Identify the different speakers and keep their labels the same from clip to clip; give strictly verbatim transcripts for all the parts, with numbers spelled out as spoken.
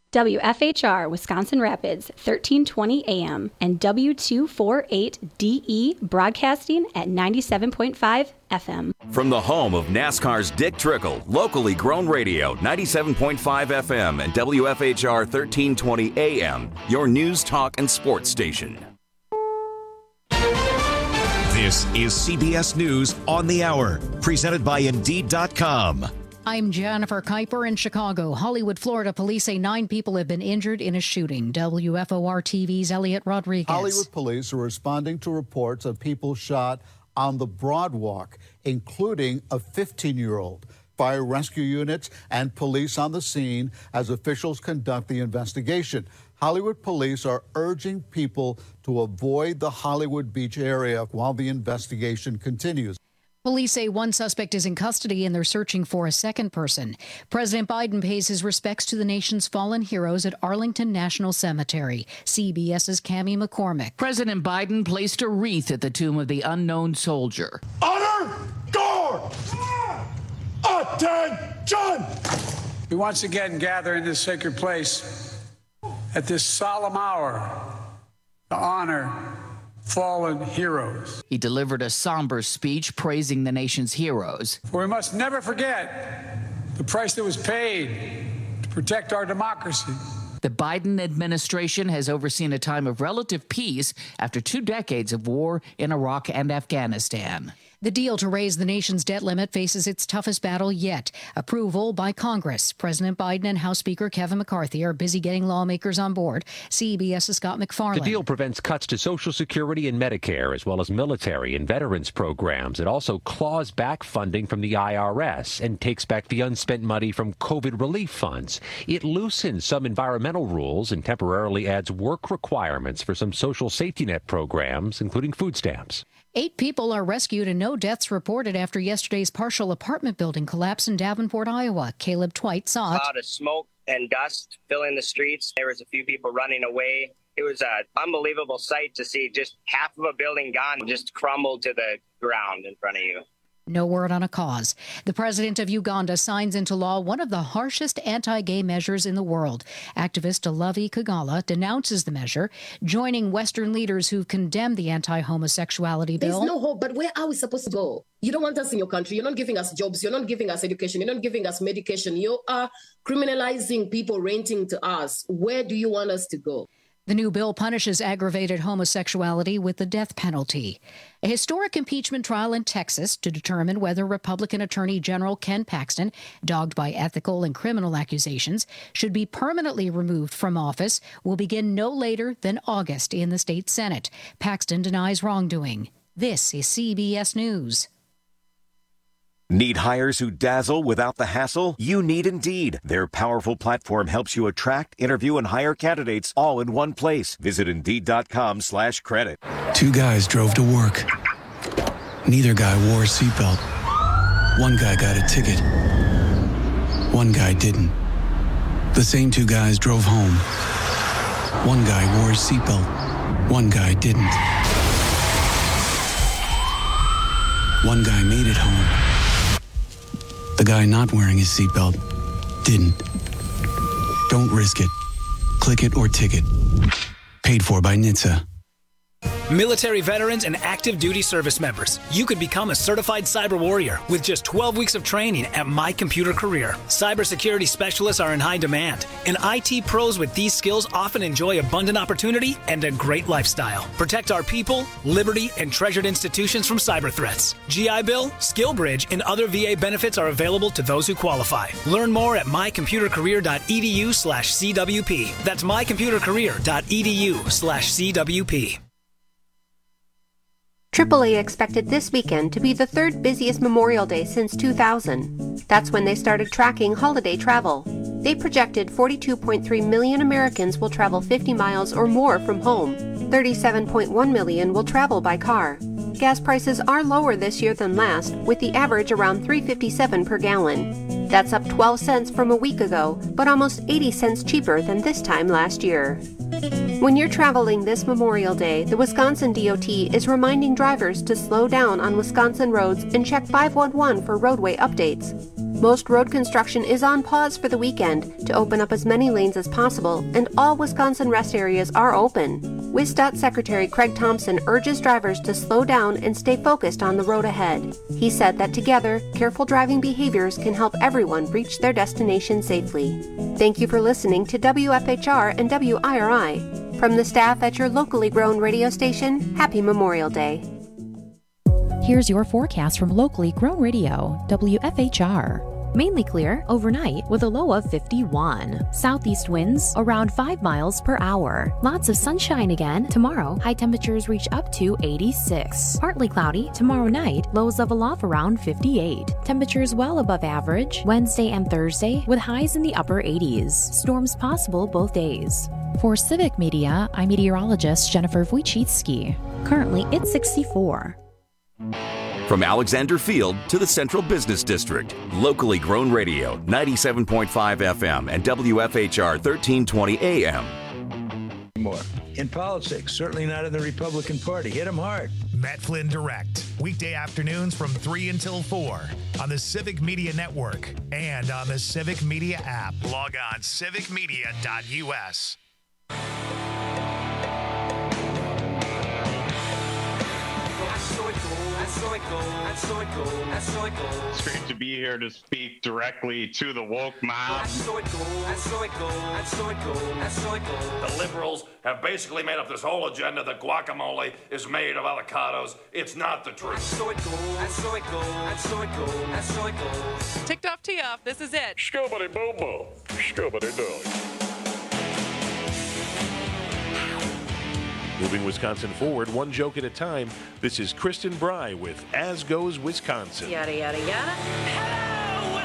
Speaker 1: W F H R Wisconsin Rapids, thirteen twenty A M, and W two forty-eight D E broadcasting at ninety-seven point five F M.
Speaker 2: From the home of NASCAR's Dick Trickle, locally grown radio, ninety-seven point five F M and W F H R thirteen twenty A M, your news, talk, and sports station.
Speaker 3: This is C B S News on the Hour, presented by Indeed dot com.
Speaker 4: I'm Jennifer Kuiper in Chicago. Hollywood, Florida police say nine people have been injured in a shooting. W F O R T V's Elliot Rodriguez.
Speaker 5: Hollywood police are responding to reports of people shot on the Broadwalk, including a fifteen-year-old. Fire rescue units and police on the scene as officials conduct the investigation. Hollywood police are urging people to avoid the Hollywood Beach area while the investigation continues.
Speaker 4: Police say one suspect is in custody and they're searching for a second person. President Biden pays his respects to the nation's fallen heroes at Arlington National Cemetery. CBS's Cammie McCormick.
Speaker 6: President Biden placed a wreath at the tomb of the unknown soldier.
Speaker 7: Honor guard! Attention! We once again gather in this sacred place at this solemn hour to honor fallen heroes.
Speaker 6: He delivered a somber speech praising the nation's heroes.
Speaker 7: For we must never forget the price that was paid to protect our democracy.
Speaker 6: The Biden administration has overseen a time of relative peace after two decades of war in Iraq and Afghanistan.
Speaker 4: The deal to raise the nation's debt limit faces its toughest battle yet. Approval by Congress. President Biden and House Speaker Kevin McCarthy are busy getting lawmakers on board. CBS's Scott McFarland.
Speaker 8: The deal prevents cuts to Social Security and Medicare, as well as military and veterans programs. It also claws back funding from the I R S and takes back the unspent money from COVID relief funds. It loosens some environmental rules and temporarily adds work requirements for some social safety net programs, including food stamps.
Speaker 4: Eight people are rescued and no deaths reported after yesterday's partial apartment building collapse in Davenport, Iowa. Caleb Twite saw it.
Speaker 9: A cloud of smoke and dust filling the streets. There was a few people running away. It was an unbelievable sight to see just half of a building gone, just crumbled to the ground in front of you.
Speaker 4: No word on a cause. The president of Uganda signs into law one of the harshest anti-gay measures in the world. Activist Olavi Kagala denounces the measure, joining Western leaders who condemn the anti-homosexuality bill.
Speaker 10: There's no hope, but where are we supposed to go? You don't want us in your country. You're not giving us jobs. You're not giving us education. You're not giving us medication. You are criminalizing people renting to us. Where do you want us to go?
Speaker 4: The new bill punishes aggravated homosexuality with the death penalty. A historic impeachment trial in Texas to determine whether Republican Attorney General Ken Paxton, dogged by ethical and criminal accusations, should be permanently removed from office will begin no later than August in the state Senate. Paxton denies wrongdoing. This is C B S News.
Speaker 3: Need hires who dazzle without the hassle? You need Indeed. Their powerful platform helps you attract, interview, and hire candidates all in one place. Visit Indeed.com slash credit.
Speaker 11: Two guys drove to work. Neither guy wore a seatbelt. One guy got a ticket. One guy didn't. The same two guys drove home. One guy wore a seatbelt. One guy didn't. One guy made it home. The guy not wearing his seatbelt didn't. Don't risk it. Click it or ticket. Paid for by N H T S A.
Speaker 12: Military veterans and active duty service members, you could become a certified cyber warrior with just twelve weeks of training at My Computer Career. Cybersecurity specialists are in high demand, and I T pros with these skills often enjoy abundant opportunity and a great lifestyle. Protect our people, liberty, and treasured institutions from cyber threats. G I Bill, SkillBridge, and other V A benefits are available to those who qualify. Learn more at mycomputercareer.edu slash CWP. That's mycomputercareer.edu slash CWP.
Speaker 13: triple A expected this weekend to be the third busiest Memorial Day since two thousand. That's when they started tracking holiday travel. They projected forty-two point three million Americans will travel fifty miles or more from home. thirty-seven point one million will travel by car. Gas prices are lower this year than last, with the average around three dollars and fifty-seven cents per gallon. That's up twelve cents from a week ago, but almost eighty cents cheaper than this time last year. When you're traveling this Memorial Day, the Wisconsin D O T is reminding drivers to slow down on Wisconsin roads and check five one one for roadway updates. Most road construction is on pause for the weekend to open up as many lanes as possible, and all Wisconsin rest areas are open. WisDOT Secretary Craig Thompson urges drivers to slow down and stay focused on the road ahead. He said that together, careful driving behaviors can help everyone reach their destination safely. Thank you for listening to W F H R and W I R I. From the staff at your locally grown radio station, happy Memorial Day.
Speaker 14: Here's your forecast from locally grown radio, W F H R. Mainly clear overnight with a low of fifty-one. Southeast winds around five miles per hour. Lots of sunshine again. Tomorrow, high temperatures reach up to eighty-six. Partly cloudy tomorrow night, lows level off around fifty-eight. Temperatures well above average Wednesday and Thursday with highs in the upper eighties. Storms possible both days. For Civic Media, I'm meteorologist Jennifer Wojcicki. Currently, it's sixty-four.
Speaker 2: From Alexander Field to the Central Business District, locally grown radio, ninety-seven point five F M and W F H R thirteen twenty A M.
Speaker 15: More. In politics, certainly not in the Republican Party. Hit them hard.
Speaker 16: Matt Flynn Direct, weekday afternoons from three until four on the Civic Media Network and on the Civic Media app. Log on civic media dot U S.
Speaker 17: It's great to be here to speak directly to the woke mob.
Speaker 18: The liberals have basically made up this whole agenda that guacamole is made of avocados. It's not the truth.
Speaker 19: Ticked off, tee off. This is it.
Speaker 18: Scoobity boo boo. Scoobity doo.
Speaker 20: Moving Wisconsin forward, one joke at a time. This is Kristen Bry with As Goes Wisconsin.
Speaker 19: Yada, yada, yada. Hello,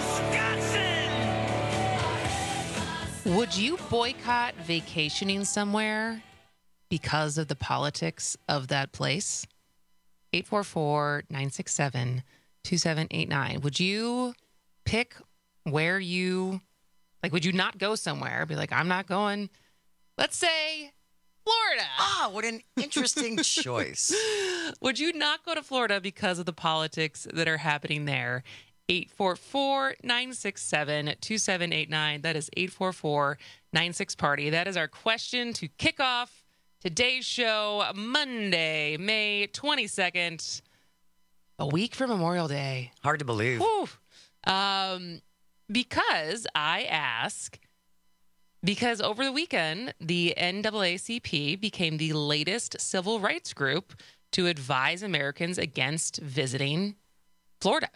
Speaker 19: Wisconsin! Would you boycott vacationing somewhere because of the politics of that place? eight four four, nine six seven, two seven eight nine. Would you pick where you, like, would you not go somewhere? Be like, I'm not going, let's say, Florida.
Speaker 21: Ah, what an interesting choice.
Speaker 19: Would you not go to Florida because of the politics that are happening there? eight four four, nine six seven, two seven eight nine. That is eight four four, nine six party. That is our question to kick off today's show, Monday, May twenty-second, a week from Memorial Day.
Speaker 21: Hard to believe.
Speaker 19: Whew. Um, because I ask... Because over the weekend, the N double A C P became the latest civil rights group to advise Americans against visiting Florida.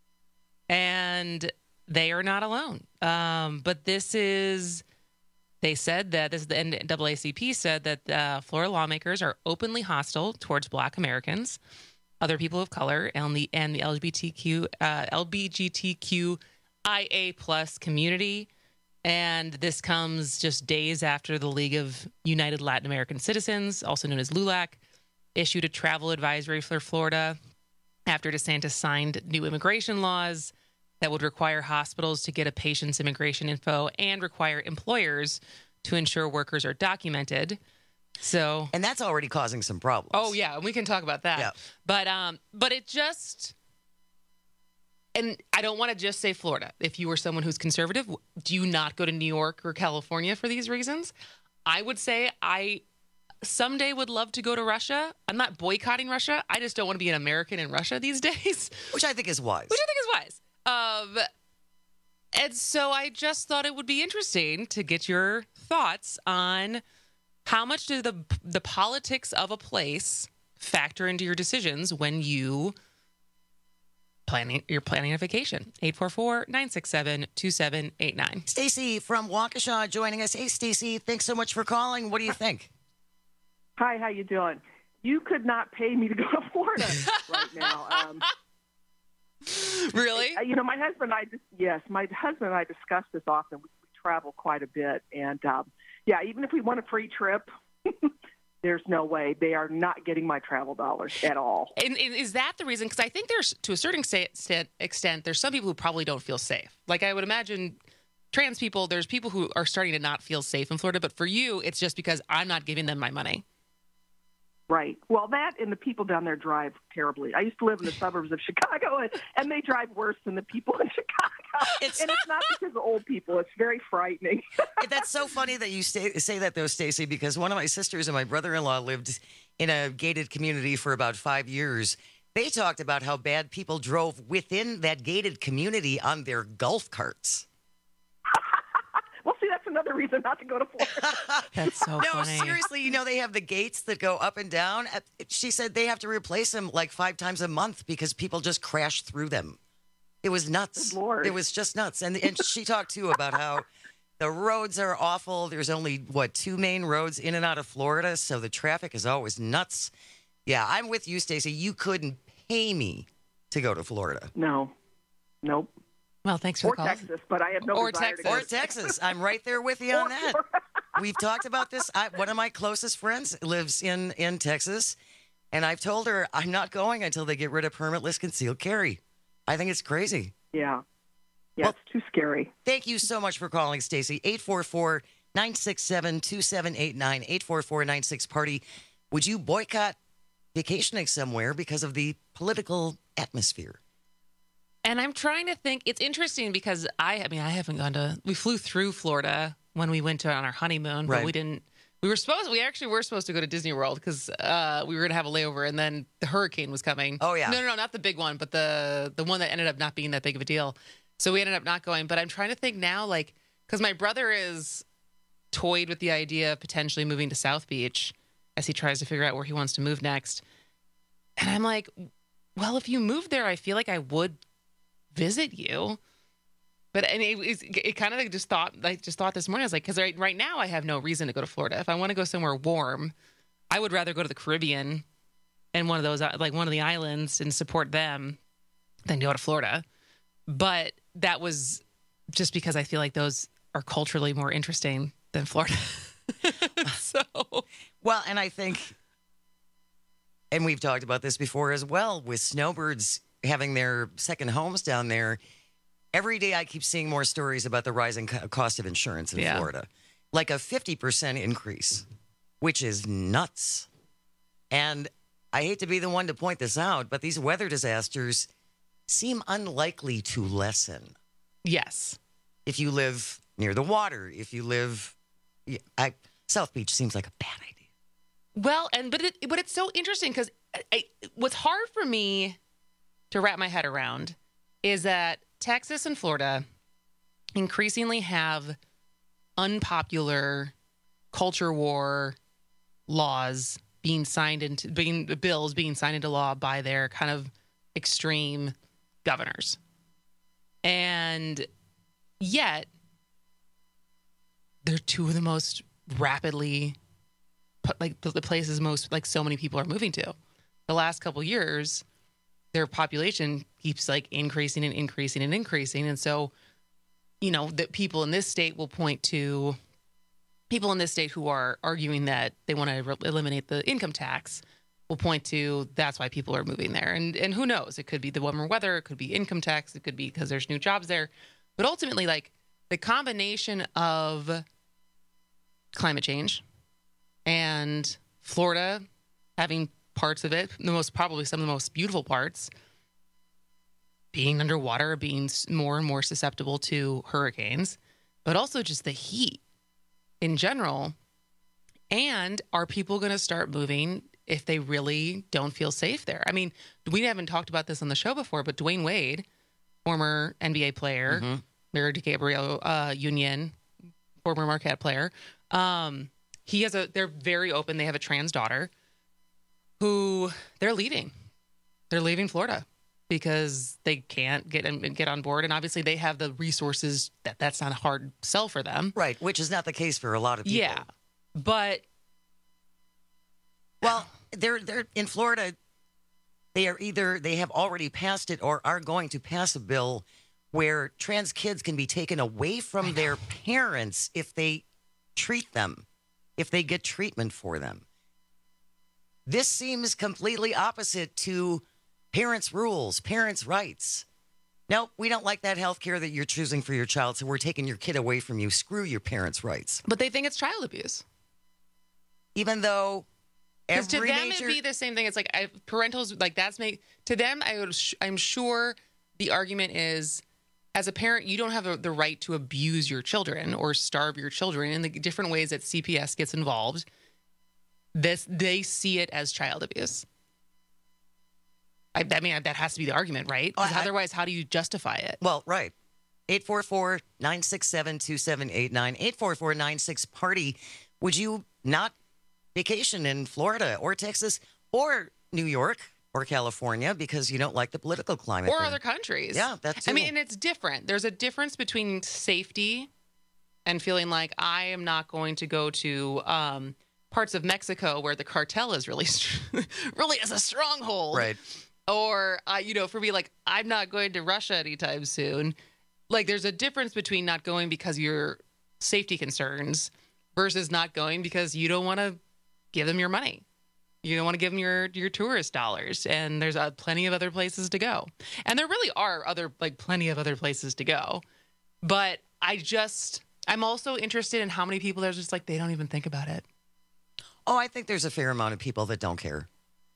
Speaker 19: And they are not alone. Um, but this is, they said that, this is the N double A C P said that uh, Florida lawmakers are openly hostile towards Black Americans, other people of color, and the, and the L G B T Q, uh, L G B T Q I A plus community. And this comes just days after the League of United Latin American Citizens, also known as LULAC, issued a travel advisory for Florida after DeSantis signed new immigration laws that would require hospitals to get a patient's immigration info and require employers to ensure workers are documented. So,
Speaker 21: and that's already causing some problems.
Speaker 19: Oh, yeah, and we can talk about that.
Speaker 21: Yeah.
Speaker 19: But um, but it just... And I don't want to just say Florida. If you were someone who's conservative, do you not go to New York or California for these reasons? I would say I someday would love to go to Russia. I'm not boycotting Russia. I just don't want to be an American in Russia these days.
Speaker 21: Which I think is wise.
Speaker 19: Which I think is wise. Um, and so I just thought it would be interesting to get your thoughts on how much do the the politics of a place factor into your decisions when you... Planning, you're planning a vacation. eight four four, nine six seven, two seven eight nine.
Speaker 21: Stacy from Waukesha joining us. Hey, Stacy, thanks so much for calling. What do you think?
Speaker 22: Hi, how you doing? You could not pay me to go to Florida right now. Um,
Speaker 19: really?
Speaker 22: You know, my husband and I, just, yes, my husband and I discuss this often. We, we travel quite a bit. And, um, yeah, even if we want a free trip, there's no way. They are not getting my travel dollars at all.
Speaker 19: And, and is that the reason? Because I think there's, to a certain extent, there's some people who probably don't feel safe. Like I would imagine trans people, there's people who are starting to not feel safe in Florida. But for you, it's just because I'm not giving them my money.
Speaker 22: Right. Well, that and the people down there drive terribly. I used to live in the suburbs of Chicago, and, and they drive worse than the people in Chicago.
Speaker 21: It's,
Speaker 22: and it's not because of old people. It's very frightening.
Speaker 21: That's so funny that you stay, say that, though, Stacey, because one of my sisters and my brother-in-law lived in a gated community for about five years. They talked about how bad people drove within that gated community on their golf carts.
Speaker 22: Well, see, that's another reason not to go to Florida.
Speaker 19: That's so
Speaker 21: no,
Speaker 19: funny.
Speaker 21: seriously, you know, they have the gates that go up and down. She said they have to replace them like five times a month because people just crash through them. It was nuts.
Speaker 22: Good Lord.
Speaker 21: It was just nuts. And, and she talked, too, about how the roads are awful. There's only, what, two main roads in and out of Florida, so the traffic is always nuts. Yeah, I'm with you, Stacey. You couldn't pay me to go to Florida.
Speaker 22: No. Nope.
Speaker 19: Well, thanks for
Speaker 22: or
Speaker 19: the call.
Speaker 22: Texas, but I have no
Speaker 19: or
Speaker 22: desire
Speaker 19: Texas.
Speaker 22: to go
Speaker 21: Or Texas. I'm right there with you on that. We've talked about this. I, one of my closest friends lives in, in Texas, and I've told her I'm not going until they get rid of permitless concealed carry. I think it's crazy.
Speaker 22: Yeah. Yeah,
Speaker 21: Well,
Speaker 22: it's too scary.
Speaker 21: Thank you so much for calling, Stacey. eight four four, nine six seven, two seven eight nine, eight four four, nine six party. Would you boycott vacationing somewhere because of the political atmosphere?
Speaker 19: And I'm trying to think. It's interesting because I, I mean, I haven't gone to. We flew through Florida when we went to on our honeymoon, but
Speaker 21: Right.
Speaker 19: we didn't. We were supposed. We actually were supposed to go to Disney World because uh, we were going to have a layover, and then the hurricane was coming.
Speaker 21: Oh, yeah.
Speaker 19: No, no, no, not the big one, but the the one that ended up not being that big of a deal. So we ended up not going. But I'm trying to think now, like, because my brother is toyed with the idea of potentially moving to South Beach as he tries to figure out where he wants to move next. And I'm like, well, if you move there, I feel like I would visit you. But and it, it, it kind of like just thought, like just thought this morning, I was like, because right, right now I have no reason to go to Florida. If I want to go somewhere warm, I would rather go to the Caribbean and one of those, like one of the islands and support them than go to Florida. But that was just because I feel like those are culturally more interesting than Florida. So,
Speaker 21: well, and I think, and we've talked about this before as well, with snowbirds having their second homes down there. Every day I keep seeing more stories about the rising co- cost of insurance in
Speaker 19: Yeah.
Speaker 21: Florida. Like a fifty percent increase, which is nuts. And I hate to be the one to point this out, but these weather disasters seem unlikely to lessen.
Speaker 19: Yes.
Speaker 21: If you live near the water, if you live, I, South Beach seems like a bad idea.
Speaker 19: Well, and but it, but it's so interesting because what's hard for me to wrap my head around is that Texas and Florida increasingly have unpopular culture war laws being signed into being bills being signed into law by their kind of extreme governors. And yet they're two of the most rapidly like the places most like so many people are moving to. The last couple years, their population keeps like increasing and increasing and increasing. And so, you know, that people in this state will point to people in this state who are arguing that they want to re- eliminate the income tax will point to that's why people are moving there. And and who knows? It could be the warmer weather. It could be income tax. It could be because there's new jobs there. But ultimately, like the combination of climate change and Florida having parts of it, the most probably some of the most beautiful parts, being underwater, being more and more susceptible to hurricanes, but also just the heat in general. And are people going to start moving if they really don't feel safe there? I mean, we haven't talked about this on the show before, but Dwayne Wade, former N B A player,
Speaker 21: Mm-hmm.
Speaker 19: married to Gabrielle uh, Union, former Marquette player, um, he has a, they're very open. They have a trans daughter who they're leaving. They're leaving Florida because they can't get get on board. And obviously they have the resources that that's not a hard sell for them.
Speaker 21: Right, which is not the case for a lot of people.
Speaker 19: Yeah. But
Speaker 21: well, they're they're in Florida. They are either they have already passed it or are going to pass a bill where trans kids can be taken away from their parents if they treat them, if they get treatment for them. This seems completely opposite to parents' rules, parents' rights. No, we don't like that health care that you're choosing for your child, so we're taking your kid away from you. Screw your parents' rights.
Speaker 19: But they think it's child abuse.
Speaker 21: Even though
Speaker 19: Because to
Speaker 21: Every
Speaker 19: them
Speaker 21: major-
Speaker 19: it'd be the same thing. It's like I, parentals, like that's make to them. I would, I'm sure the argument is, as a parent, you don't have a, the right to abuse your children or starve your children in the different ways that C P S gets involved. This they see it as child abuse. I, I mean, that has to be the argument, right? Because
Speaker 21: Oh, I-
Speaker 19: otherwise, how do you justify it?
Speaker 21: Well, right. eight four four, nine six seven, two seven eight nine. eight four four, nine six, party. Would you not vacation in Florida or Texas or New York or California because you don't like the political climate
Speaker 19: Or
Speaker 21: there?
Speaker 19: other countries.
Speaker 21: Yeah, that's
Speaker 19: I mean, and it's different. There's a difference between safety and feeling like I am not going to go to um, parts of Mexico where the cartel is really, really is a stronghold.
Speaker 21: Right.
Speaker 19: Or, uh, you know, for me, like, I'm not going to Russia anytime soon. Like, there's a difference between not going because of your safety concerns versus not going because you don't want to give them your money. You don't want to give them your, your tourist dollars. And there's uh, plenty of other places to go. And there really are other, like, plenty of other places to go. But I just, I'm also interested in how many people there's just like, they don't even think about it.
Speaker 21: Oh, I think there's a fair amount of people that don't care.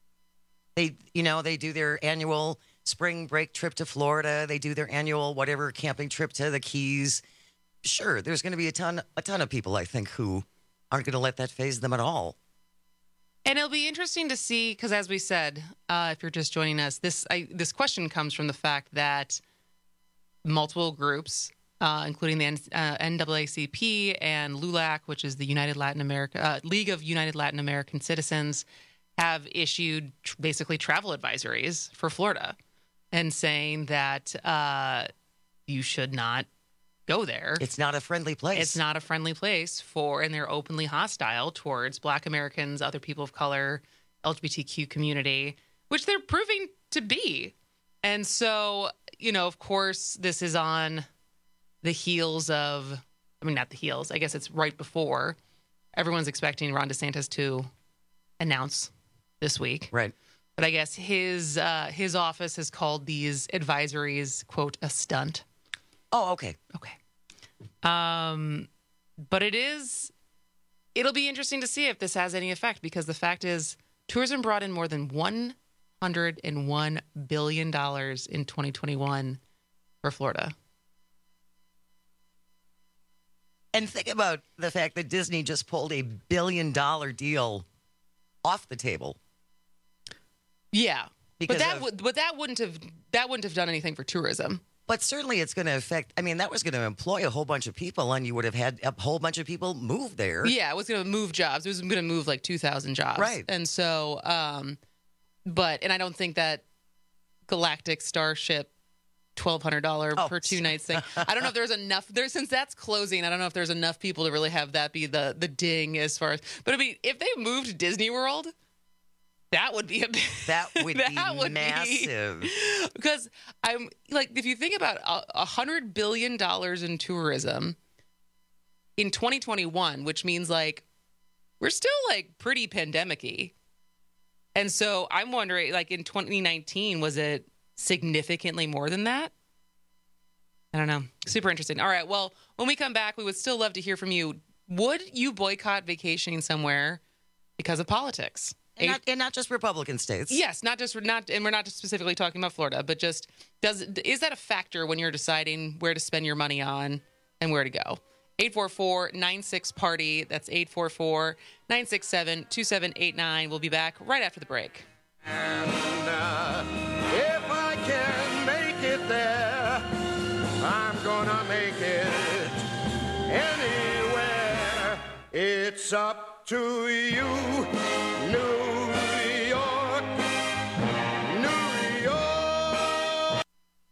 Speaker 21: They, you know, they do their annual spring break trip to Florida. They do their annual whatever camping trip to the Keys. Sure, there's going to be a ton, a ton of people, I think, who aren't going to let that faze them at all.
Speaker 19: And it'll be interesting to see, because as we said, uh, if you're just joining us, this I, this question comes from the fact that multiple groups, uh, including the N, uh, N double A C P and LULAC, which is the United Latin America uh, League of United Latin American Citizens, have issued tr- basically travel advisories for Florida and saying that uh, you should not go there.
Speaker 21: It's not a friendly place.
Speaker 19: It's not a friendly place for, and they're openly hostile towards Black Americans, other people of color, L G B T Q community, which they're proving to be. And so, you know, of course, this is on the heels of, I mean, not the heels, I guess it's right before. Everyone's expecting Ron DeSantis to announce this week.
Speaker 21: Right.
Speaker 19: But I guess his uh, his office has called these advisories, quote, a stunt.
Speaker 21: Oh, okay.
Speaker 19: Okay. Um, but it is, it'll be interesting to see if this has any effect, because the fact is tourism brought in more than one hundred one billion dollars in twenty twenty-one for Florida.
Speaker 21: And think about the fact that Disney just pulled a billion dollar deal off the table.
Speaker 19: Yeah.
Speaker 21: Because
Speaker 19: but that
Speaker 21: of-
Speaker 19: would, but that wouldn't have, that wouldn't have done anything for tourism.
Speaker 21: But certainly it's going to affect, I mean, that was going to employ a whole bunch of people, and you would have had a whole bunch of people move there.
Speaker 19: Yeah, it was going to move jobs. It was going to move like two thousand jobs.
Speaker 21: Right.
Speaker 19: And so, um, but, and I don't think that Galactic Starship twelve hundred dollars
Speaker 21: Oh.
Speaker 19: per two nights thing, I don't know if there's enough there, since that's closing, I don't know if there's enough people to really have that be the, the ding as far as, but I mean, if they moved Disney World, that would be a
Speaker 21: That would
Speaker 19: that
Speaker 21: be
Speaker 19: would
Speaker 21: massive.
Speaker 19: Be, because I'm like, if you think about a, a hundred billion dollars in tourism in twenty twenty-one, which means like we're still like pretty pandemic-y. And so I'm wondering, like in twenty nineteen, was it significantly more than that? I don't know. Super interesting. All right. Well, when we come back, we would still love to hear from you. Would you boycott vacationing somewhere because of politics?
Speaker 21: And not, and not just Republican states.
Speaker 19: Yes, not just not, and we're not just specifically talking about Florida, but just does is that a factor when you're deciding where to spend your money on and where to go? eight four four, nine six, party. That's eight four four, nine six seven, two seven eight nine. We'll be back right after the break.
Speaker 1: And uh, if I can make it there, I'm gonna make it anywhere. It's up to you, New York, New York.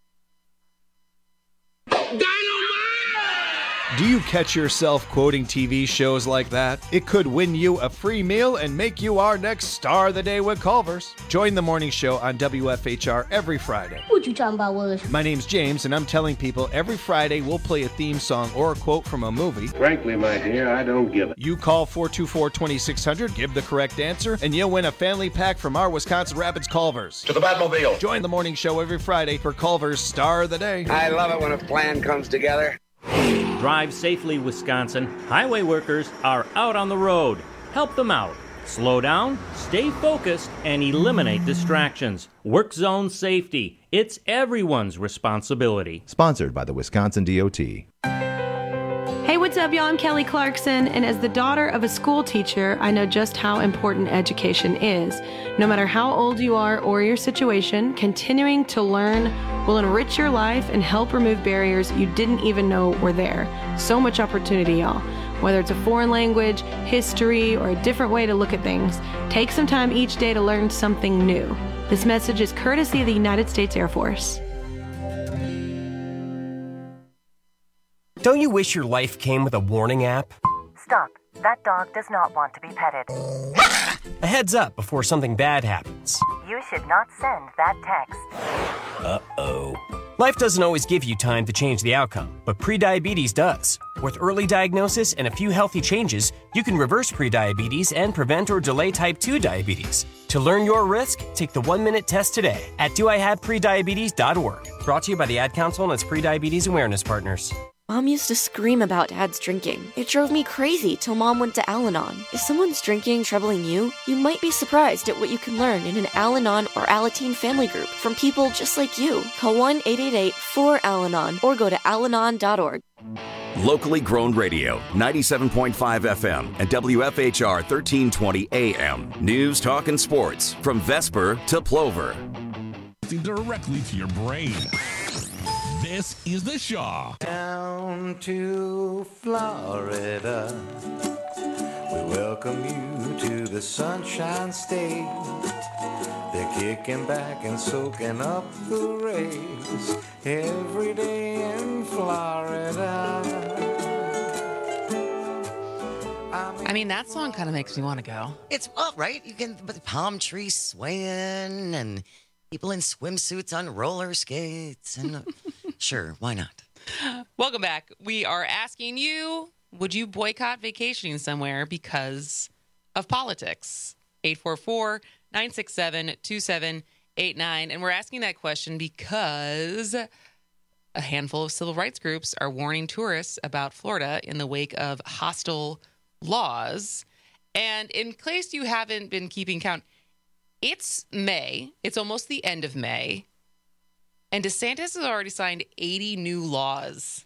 Speaker 5: Do you catch yourself quoting T V shows like that? It could win you a free meal and make you our next star of the day with Culver's. Join the morning show on W F H R every Friday.
Speaker 23: What you talking about, Willis?
Speaker 5: My name's James, and I'm telling people every Friday we'll play a theme song or a quote from a movie.
Speaker 24: Frankly, my dear, I don't give it.
Speaker 5: You call four two four, two six zero zero, give the correct answer, and you'll win a family pack from our Wisconsin Rapids Culver's.
Speaker 24: To the Batmobile.
Speaker 5: Join the morning show every Friday for Culver's Star of the Day.
Speaker 24: I love it when a plan comes together.
Speaker 25: Drive safely, Wisconsin. Highway workers are out on the road. Help them out.
Speaker 6: Slow down, stay focused, and eliminate distractions. Work zone safety. It's everyone's responsibility.
Speaker 7: Sponsored by the Wisconsin D O T.
Speaker 8: Hey, what's up, y'all? I'm Kelly Clarkson, and as the daughter of a school teacher, I know just how important education is. No matter how old you are or your situation, continuing to learn will enrich your life and help remove barriers you didn't even know were there. So much opportunity, y'all. Whether it's a foreign language, history, or a different way to look at things, take some time each day to learn something new. This message is courtesy of the United States Air Force.
Speaker 23: Don't you wish your life came with a warning app?
Speaker 25: Stop. That dog does not want to be petted.
Speaker 23: A heads up before something bad happens.
Speaker 25: You should not send that text.
Speaker 23: Uh-oh. Life doesn't always give you time to change the outcome, but prediabetes does. With early diagnosis and a few healthy changes, you can reverse prediabetes and prevent or delay type two diabetes. To learn your risk, take the one-minute test today at do I have prediabetes dot org. Brought to you by the Ad Council and its prediabetes awareness partners.
Speaker 26: Mom used to scream about Dad's drinking. It drove me crazy till Mom went to Al-Anon. If someone's drinking troubling you, you might be surprised at what you can learn in an Al-Anon or Alateen family group from people just like you. Call one eight eight eight four Al Anon or go to al anon dot org.
Speaker 2: Locally grown radio, ninety-seven point five F M and W F H R thirteen twenty A M. News, talk, and sports from Vesper to Plover.
Speaker 27: Directly to your brain. This is The Shaw.
Speaker 28: Down to Florida, we welcome you to the Sunshine State. They're kicking back and soaking up the rays every day in Florida.
Speaker 19: I mean, that song kind of makes me want to go.
Speaker 21: It's well, right? You can, but the palm trees swaying and people in swimsuits on roller skates and. Sure, why not?
Speaker 19: Welcome back. We are asking you, would you boycott vacationing somewhere because of politics? eight four four, nine six seven, two seven eight nine. And we're asking that question because a handful of civil rights groups are warning tourists about Florida in the wake of hostile laws. And in case you haven't been keeping count, it's May. It's almost the end of May. And DeSantis has already signed eighty new laws.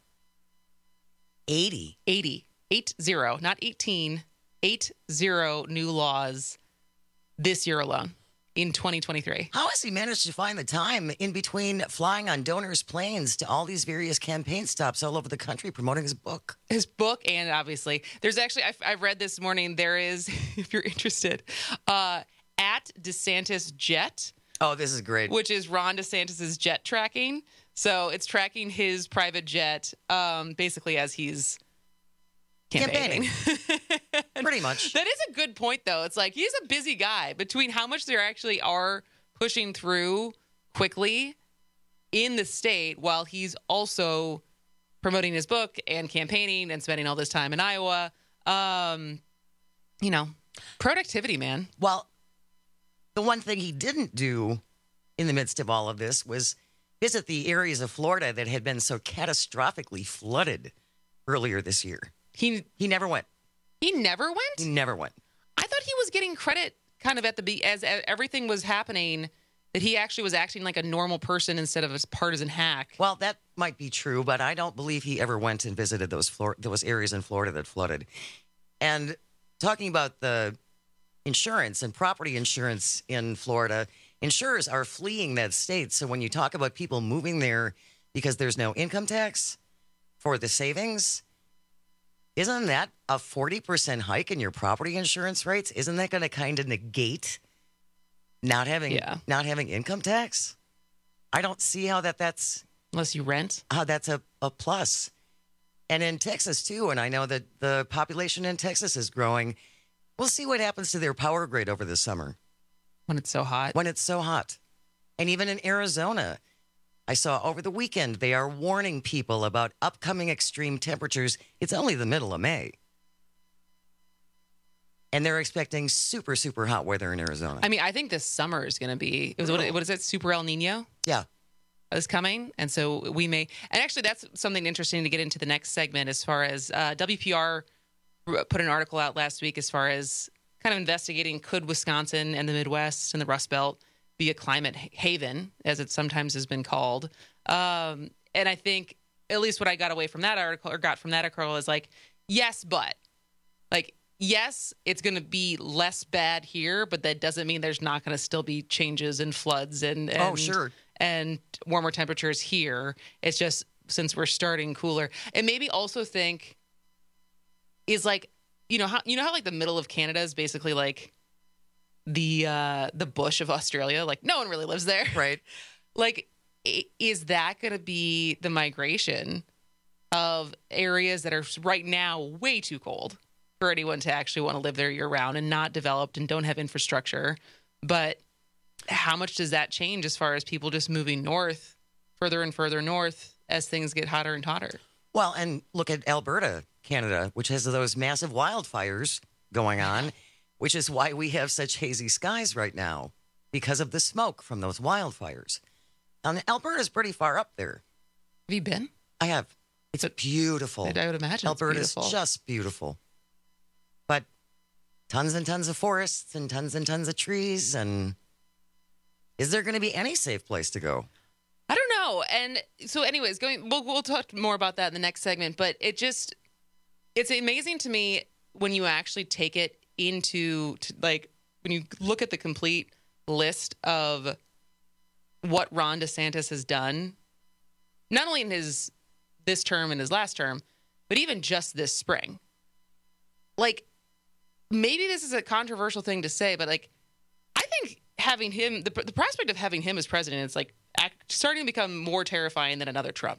Speaker 21: eighty?
Speaker 19: eighty. Eight zero, not eighteen. Eight zero new laws this year alone in twenty twenty-three.
Speaker 21: How has he managed to find the time in between flying on donors' planes to all these various campaign stops all over the country promoting his book?
Speaker 19: His book, and obviously, there's actually, I, I read this morning, there is, if you're interested, uh, at DeSantis Jet.
Speaker 21: Oh, this is great.
Speaker 19: Which is Ron DeSantis' jet tracking. So it's tracking his private jet, um, basically as he's campaigning.
Speaker 21: campaigning. Pretty much.
Speaker 19: That is a good point, though. It's like he's a busy guy between how much they actually are pushing through quickly in the state while he's also promoting his book and campaigning and spending all this time in Iowa. Um, you know, productivity, man.
Speaker 21: Well, the one thing he didn't do in the midst of all of this was visit the areas of Florida that had been so catastrophically flooded earlier this year.
Speaker 19: He
Speaker 21: he never went.
Speaker 19: He never went?
Speaker 21: He never went.
Speaker 19: I thought he was getting credit kind of at the as, as everything was happening, that he actually was acting like a normal person instead of a partisan hack.
Speaker 21: Well, that might be true, but I don't believe he ever went and visited those Flor- those areas in Florida that flooded. And talking about the insurance and property insurance in Florida, insurers are fleeing that state. So when you talk about people moving there because there's no income tax for the savings, isn't that a forty percent hike in your property insurance rates? Isn't that going to kind of negate not having
Speaker 19: yeah.
Speaker 21: not having income tax? I don't see how that that's
Speaker 19: unless you rent.
Speaker 21: How that's a, a plus. And in Texas too, and I know that the population in Texas is growing. We'll see what happens to their power grid over the summer.
Speaker 19: When it's so hot.
Speaker 21: When it's so hot. And even in Arizona, I saw over the weekend, they are warning people about upcoming extreme temperatures. It's only the middle of May. And they're expecting super, super hot weather in Arizona.
Speaker 19: I mean, I think this summer is going to be, what, what is it, Super El Nino?
Speaker 21: Yeah.
Speaker 19: Is coming. And so we may, and actually that's something interesting to get into the next segment as far as uh, W P R put an article out last week as far as kind of investigating, could Wisconsin and the Midwest and the Rust Belt be a climate haven, as it sometimes has been called? Um, and I think at least what I got away from that article or got from that article is like, yes, but like, yes, it's going to be less bad here, but that doesn't mean there's not going to still be changes in floods and, and
Speaker 21: oh, sure.
Speaker 19: and warmer temperatures here. It's just since we're starting cooler. And maybe also think is like, you know how you know how like the middle of Canada is basically like the uh, the bush of Australia. Like no one really lives there,
Speaker 21: right?
Speaker 19: Like, is that going to be the migration of areas that are right now way too cold for anyone to actually want to live there year round and not developed and don't have infrastructure? But how much does that change as far as people just moving north, further and further north as things get hotter and hotter?
Speaker 21: Well, and look at Alberta, Canada, which has those massive wildfires going on, which is why we have such hazy skies right now, because of the smoke from those wildfires. And Alberta is pretty far up there.
Speaker 19: Have you been?
Speaker 21: I have. It's beautiful.
Speaker 19: I would imagine
Speaker 21: Alberta
Speaker 19: it's beautiful.
Speaker 21: is just beautiful. But tons and tons of forests and tons and tons of trees. And is there going to be any safe place to go?
Speaker 19: I don't know. And so anyways, going, we'll, we'll talk more about that in the next segment. But it just, it's amazing to me when you actually take it into, to, like, when you look at the complete list of what Ron DeSantis has done, not only in his this term and his last term, but even just this spring. Like, maybe this is a controversial thing to say, but like, I think having him, the, the prospect of having him as president is like act, starting to become more terrifying than another Trump.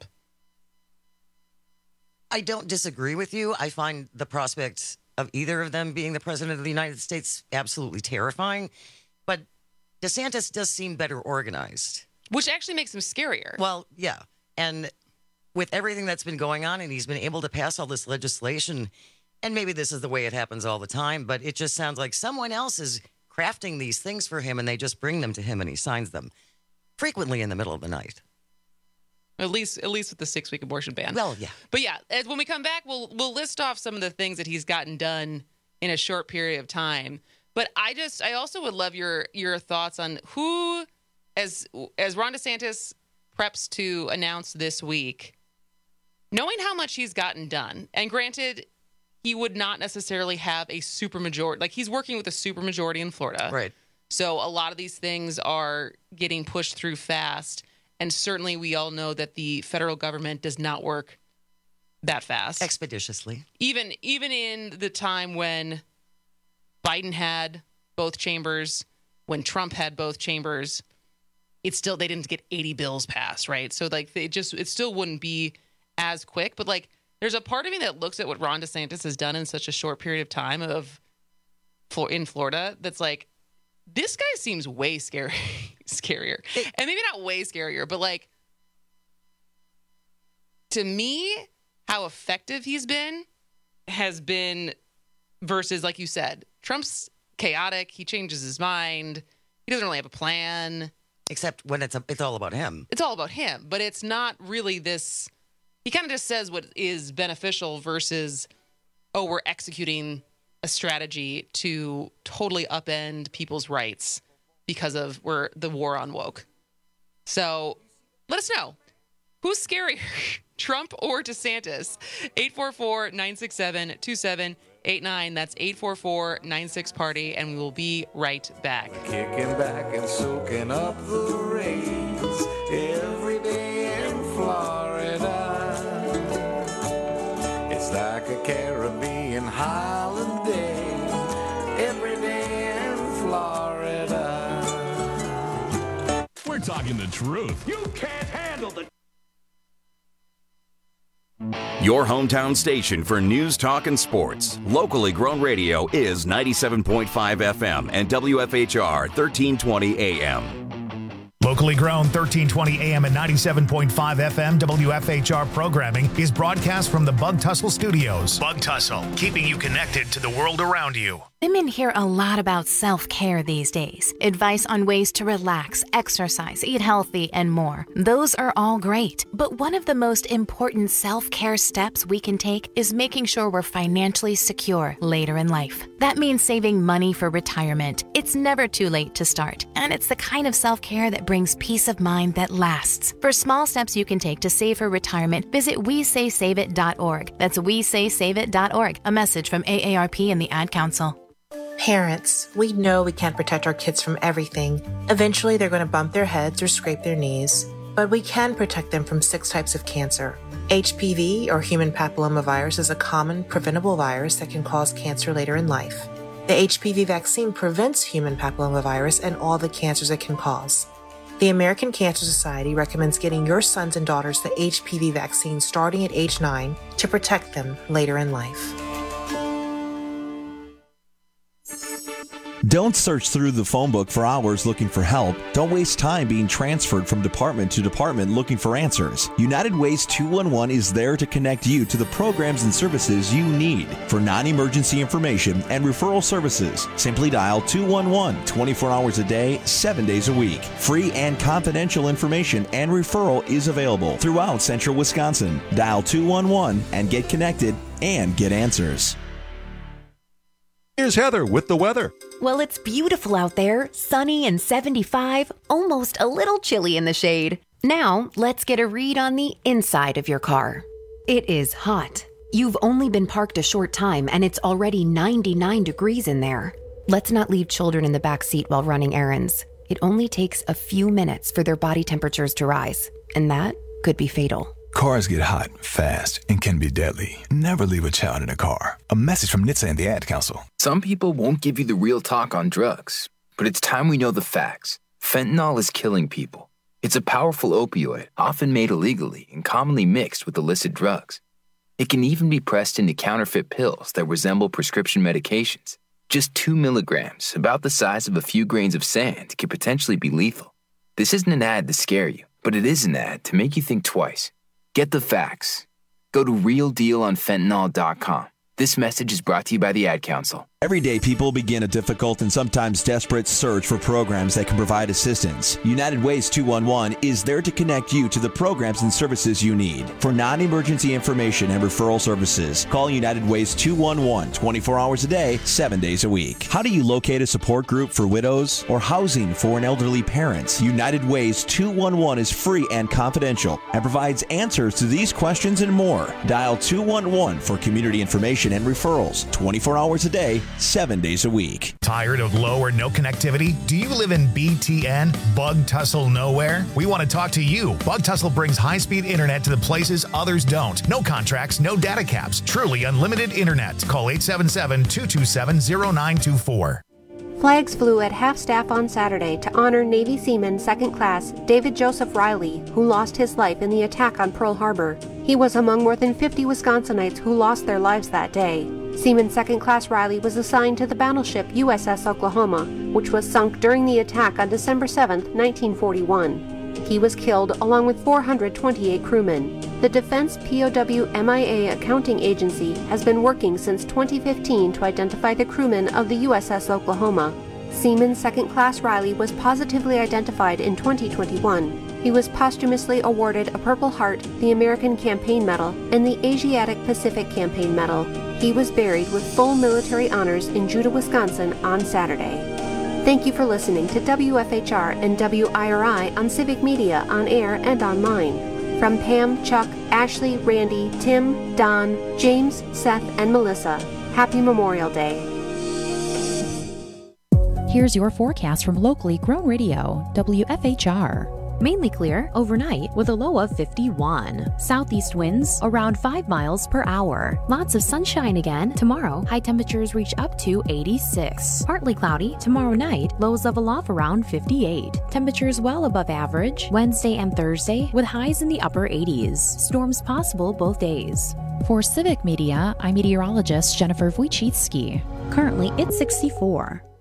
Speaker 21: I don't disagree with you. I find the prospect of either of them being the president of the United States absolutely terrifying. But DeSantis does seem better organized.
Speaker 19: Which actually makes him scarier.
Speaker 21: Well, yeah. And with everything that's been going on, and he's been able to pass all this legislation, and maybe this is the way it happens all the time, but it just sounds like someone else is crafting these things for him, and they just bring them to him, and he signs them, frequently in the middle of the night.
Speaker 19: At least, at least with the six-week abortion ban.
Speaker 21: Well, yeah.
Speaker 19: But yeah, as when we come back, we'll we'll list off some of the things that he's gotten done in a short period of time. But I just, I also would love your your thoughts on who, as as Ron DeSantis preps to announce this week, knowing how much he's gotten done, and granted, he would not necessarily have a supermajority. Like, he's working with a supermajority in Florida.
Speaker 21: Right.
Speaker 19: So a lot of these things are getting pushed through fast. And certainly we all know that the federal government does not work that fast.
Speaker 21: Expeditiously.
Speaker 19: Even even in the time when Biden had both chambers, when Trump had both chambers, it's still, they didn't get eighty bills passed, right? So like it just, it still wouldn't be as quick. But like, there's a part of me that looks at what Ron DeSantis has done in such a short period of time of in Florida that's like, this guy seems way scary, scarier. And maybe not way scarier, but like, to me, how effective he's been has been versus, like you said, Trump's chaotic. He changes his mind. He doesn't really have a plan.
Speaker 21: Except when it's a, it's all about him.
Speaker 19: It's all about him, but it's not really this. He kind of just says what is beneficial versus, oh, we're executing a strategy to totally upend people's rights because of we're the war on woke. So let us know. Who's scarier, Trump or DeSantis? eight four four, nine six seven, two seven eight nine. That's eight four four, nine six party, and we will be right back.
Speaker 28: Kicking back and soaking up the rains every day in Florida. It's like a Caribbean holiday every day in Florida.
Speaker 27: We're talking the truth.
Speaker 18: You can't handle the
Speaker 2: Your hometown station for news, talk, and sports. Locally grown radio is ninety-seven point five F M and W F H R thirteen twenty A M.
Speaker 16: Locally grown thirteen twenty A M and ninety-seven point five F M W F H R programming is broadcast from the Bug Tussle Studios. Bug Tussle, keeping you connected to the world around you.
Speaker 3: Women hear a lot about self-care these days. Advice on ways to relax, exercise, eat healthy, and more. Those are all great. But one of the most important self-care steps we can take is making sure we're financially secure later in life. That means saving money for retirement. It's never too late to start, and it's the kind of self-care that brings peace of mind that lasts. For small steps you can take to save for retirement, visit we say save it dot org. That's we say save it dot org. A message from A A R P and the Ad Council.
Speaker 4: Parents, we know we can't protect our kids from everything. Eventually, they're going to bump their heads or scrape their knees. But we can protect them from six types of cancer. H P V, or human papillomavirus, is a common, preventable virus that can cause cancer later in life. The H P V vaccine prevents human papillomavirus and all the cancers it can cause. The American Cancer Society recommends getting your sons and daughters the H P V vaccine starting at age nine to protect them later in life.
Speaker 9: Don't search through the phone book for hours looking for help. Don't waste time being transferred from department to department looking for answers. United Ways two one one is there to connect you to the programs and services you need. For non-emergency information and referral services, simply dial two one one twenty-four hours a day, seven days a week. Free and confidential information and referral is available throughout central Wisconsin. Dial two one one and get connected and get answers.
Speaker 7: Here's Heather with the weather.
Speaker 10: Well, it's beautiful out there, sunny and seventy-five, almost a little chilly in the shade. Now, let's get a read on the inside of your car. It is hot. You've only been parked a short time and it's already ninety-nine degrees in there. Let's not leave children in the back seat while running errands. It only takes a few minutes for their body temperatures to rise, and that could be fatal.
Speaker 11: Cars get hot, fast, and can be deadly. Never leave a child in a car. A message from N H T S A and the Ad Council.
Speaker 12: Some people won't give you the real talk on drugs, but it's time we know the facts. Fentanyl is killing people. It's a powerful opioid, often made illegally and commonly mixed with illicit drugs. It can even be pressed into counterfeit pills that resemble prescription medications. Just two milligrams, about the size of a few grains of sand, could potentially be lethal. This isn't an ad to scare you, but it is an ad to make you think twice. Get the facts. Go to real deal on fentanyl dot com. This message is brought to you by the Ad Council.
Speaker 9: Every day, people begin a difficult and sometimes desperate search for programs that can provide assistance. United Ways two one one is there to connect you to the programs and services you need. For non-emergency information and referral services, call United Ways two one one twenty-four hours a day, seven days a week. How do you locate a support group for widows or housing for an elderly parent? United Ways two one one is free and confidential and provides answers to these questions and more. Dial two one one for community information and referrals, twenty-four hours a day, seven days a week.
Speaker 16: Tired of low or no connectivity? Do you live in B T N, Bug Tussle Nowhere? We want to talk to you. Bug Tussle brings high-speed internet to the places others don't. No contracts, no data caps. Truly unlimited internet. Call eight seven seven, two two seven, zero nine two four.
Speaker 13: Flags flew at half-staff on Saturday to honor Navy Seaman Second Class David Joseph Riley, who lost his life in the attack on Pearl Harbor. He was among more than fifty Wisconsinites who lost their lives that day. Seaman Second Class Riley was assigned to the battleship U S S Oklahoma, which was sunk during the attack on December seventh, nineteen forty-one. He was killed along with four hundred twenty-eight crewmen. The Defense P O W M I A Accounting Agency has been working since twenty fifteen to identify the crewmen of the U S S Oklahoma. Seaman Second Class Riley was positively identified in twenty twenty-one. He was posthumously awarded a Purple Heart, the American Campaign Medal, and the Asiatic Pacific Campaign Medal. He was buried with full military honors in Judah, Wisconsin on Saturday. Thank you for listening to W F H R and W I R I on Civic Media on air and online. From Pam, Chuck, Ashley, Randy, Tim, Don, James, Seth, and Melissa, happy Memorial Day.
Speaker 14: Here's your forecast from locally grown radio, W F H R. Mainly clear overnight with a low of fifty-one. Southeast winds around five miles per hour. Lots of sunshine again. Tomorrow, high temperatures reach up to eighty-six. Partly cloudy tomorrow night. Lows level off around fifty-eight. Temperatures well above average Wednesday and Thursday with highs in the upper eighties. Storms possible both days. For Civic Media, I'm meteorologist Jennifer Wojcicki. Currently, it's sixty-four.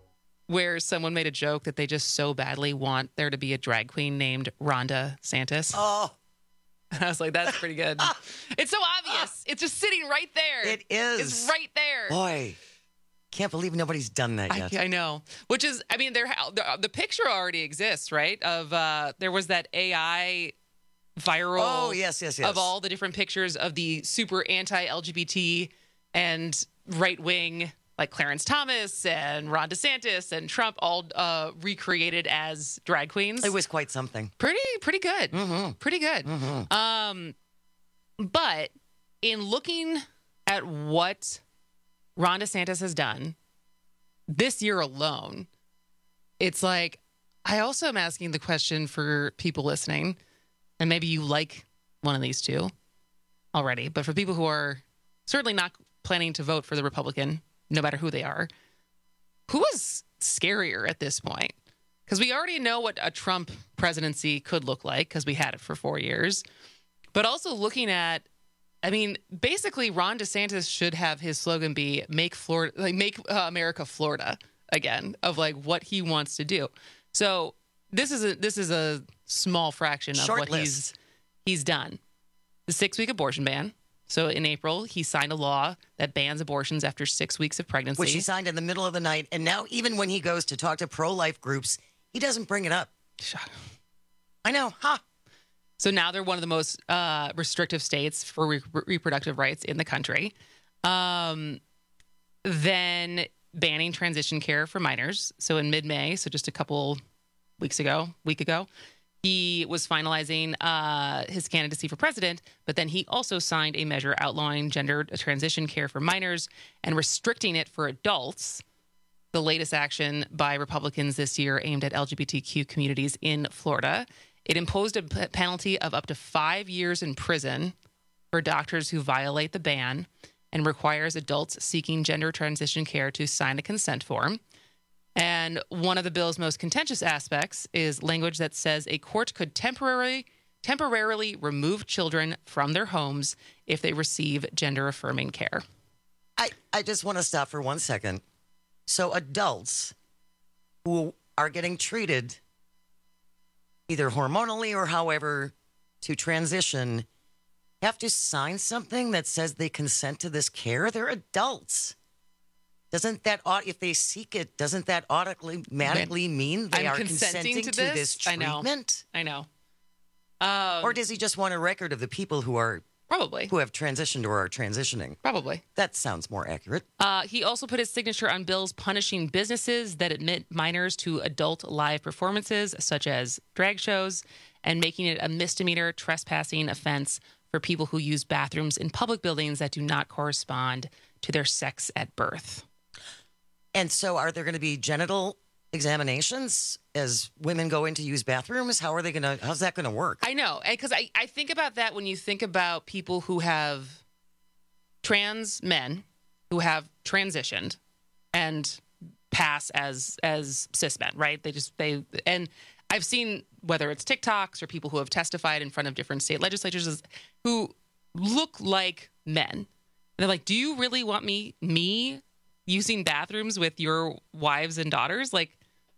Speaker 19: where someone made a joke that they just so badly want there to be a drag queen named Rhonda Santis.
Speaker 21: Oh.
Speaker 19: And I was like, that's pretty good. It's so obvious. It's just sitting right there.
Speaker 21: It is.
Speaker 19: It's right there.
Speaker 21: Boy, can't believe nobody's done that yet.
Speaker 19: I, I know. Which is, I mean, there the, the picture already exists, right? Of uh, there was that A I viral.
Speaker 21: Oh, yes, yes, yes.
Speaker 19: Of all the different pictures of the super anti-L G B T and right-wing, like Clarence Thomas and Ron DeSantis and Trump, all uh, recreated as drag queens.
Speaker 21: It was quite something.
Speaker 19: Pretty, pretty good.
Speaker 21: Mm-hmm.
Speaker 19: Pretty good.
Speaker 21: Mm-hmm.
Speaker 19: Um, but in looking at what Ron DeSantis has done this year alone, it's like, I also am asking the question for people listening, and maybe you like one of these two already, but for people who are certainly not planning to vote for the Republican, no matter who they are, who is scarier at this point? Because we already know what a Trump presidency could look like because we had it for four years. But also looking at, I mean, basically Ron DeSantis should have his slogan be "Make Florida, like make uh, America Florida again," of like what he wants to do. So this is a this is a small fraction of
Speaker 21: Short
Speaker 19: what
Speaker 21: list.
Speaker 19: he's he's done. The six-week abortion ban. So in April, he signed a law that bans abortions after six weeks of pregnancy.
Speaker 21: Which he signed in the middle of the night. And now even when he goes to talk to pro-life groups, he doesn't bring it up. I know. Ha! Huh.
Speaker 19: So now they're one of the most uh, restrictive states for re- reproductive rights in the country. Um, then banning transition care for minors. So in mid-May, so just a couple weeks ago, week ago, he was finalizing uh, his candidacy for president, but then he also signed a measure outlawing gender transition care for minors and restricting it for adults. The latest action by Republicans this year aimed at L G B T Q communities in Florida. It imposed a p- penalty of up to five years in prison for doctors who violate the ban and requires adults seeking gender transition care to sign a consent form. And one of the bill's most contentious aspects is language that says a court could temporarily temporarily remove children from their homes if they receive gender-affirming care.
Speaker 21: I, I just want to stop for one second. So adults who are getting treated either hormonally or however to transition have to sign something that says they consent to this care? They're adults. Doesn't that, if they seek it, doesn't that automatically mean they
Speaker 19: I'm
Speaker 21: are
Speaker 19: consenting,
Speaker 21: consenting
Speaker 19: to
Speaker 21: to
Speaker 19: this,
Speaker 21: this treatment?
Speaker 19: I know. I know. Um,
Speaker 21: or does he just want a record of the people who are
Speaker 19: probably
Speaker 21: who have transitioned or are transitioning?
Speaker 19: Probably.
Speaker 21: That sounds more accurate.
Speaker 19: Uh, he also put his signature on bills punishing businesses that admit minors to adult live performances, such as drag shows, and making it a misdemeanor trespassing offense for people who use bathrooms in public buildings that do not correspond to their sex at birth.
Speaker 21: And so are there going to be genital examinations as women go in to use bathrooms? How are they going to, how's that going to work?
Speaker 19: I know, because I, I think about that when you think about people who have trans men who have transitioned and pass as as cis men, right? They just, they, and I've seen whether it's TikToks or people who have testified in front of different state legislatures who look like men. And they're like, do you really want me, me using bathrooms with your wives and daughters? Like,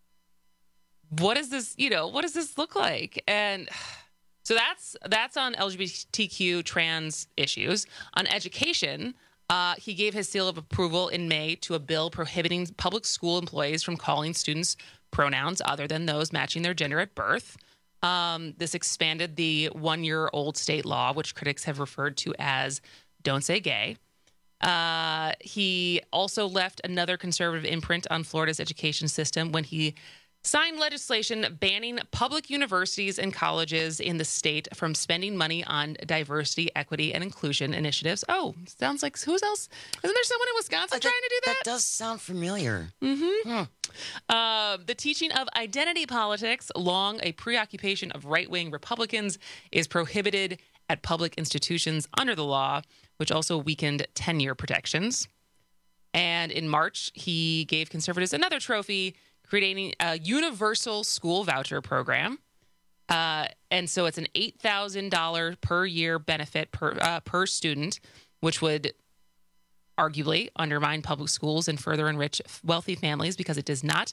Speaker 19: what is this, you know, what does this look like? And so that's that's on L G B T Q trans issues. On education, uh, he gave his seal of approval in May to a bill prohibiting public school employees from calling students pronouns other than those matching their gender at birth. Um, this expanded the one-year-old state law, which critics have referred to as Don't Say Gay. Uh, he also left another conservative imprint on Florida's education system when he signed legislation banning public universities and colleges in the state from spending money on diversity, equity, and inclusion initiatives. Oh, sounds like who else? Isn't there someone in Wisconsin trying to do that?
Speaker 21: That does sound familiar.
Speaker 19: Mm-hmm.
Speaker 21: Hmm.
Speaker 19: Uh, the teaching of identity politics, long a preoccupation of right-wing Republicans, is prohibited at public institutions under the law, which also weakened tenure protections. And in March, he gave conservatives another trophy, creating a universal school voucher program. Uh, and so it's an eight thousand dollars per year benefit per, uh, per student, which would arguably undermine public schools and further enrich wealthy families because it does not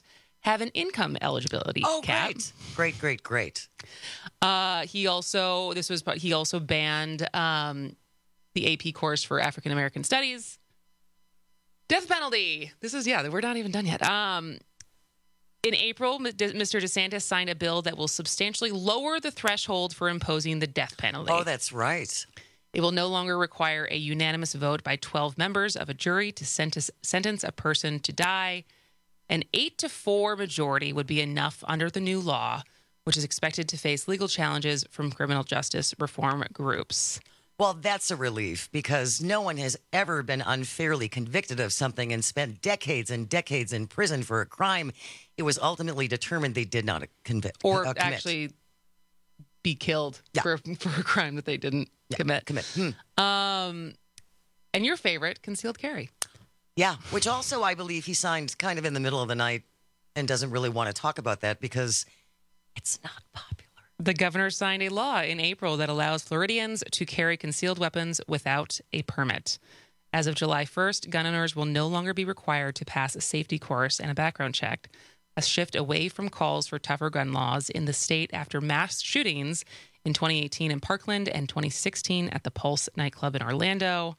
Speaker 19: have an income eligibility
Speaker 21: oh,
Speaker 19: cap.
Speaker 21: Great, great, great, great.
Speaker 19: Uh, he also this was he also banned um, the A P course for African American Studies. Death penalty. This is yeah, we're not even done yet. Um, in April, Mister DeSantis signed a bill that will substantially lower the threshold for imposing the death penalty.
Speaker 21: Oh, that's right.
Speaker 19: It will no longer require a unanimous vote by twelve members of a jury to sentence, sentence a person to die. An eight to four majority would be enough under the new law, which is expected to face legal challenges from criminal justice reform groups.
Speaker 21: Well, that's a relief because no one has ever been unfairly convicted of something and spent decades and decades in prison for a crime it was ultimately determined they did not convict
Speaker 19: or
Speaker 21: uh, commit.
Speaker 19: actually be killed
Speaker 21: yeah.
Speaker 19: for for a crime that they didn't
Speaker 21: yeah,
Speaker 19: commit.
Speaker 21: Commit. Hmm.
Speaker 19: Um, and your favorite, concealed carry.
Speaker 21: Yeah, which also I believe he signed kind of in the middle of the night and doesn't really want to talk about that because it's not popular.
Speaker 19: The governor signed a law in April that allows Floridians to carry concealed weapons without a permit. As of July first, gun owners will no longer be required to pass a safety course and a background check, a shift away from calls for tougher gun laws in the state after mass shootings in twenty eighteen in Parkland and twenty sixteen at the Pulse nightclub in Orlando.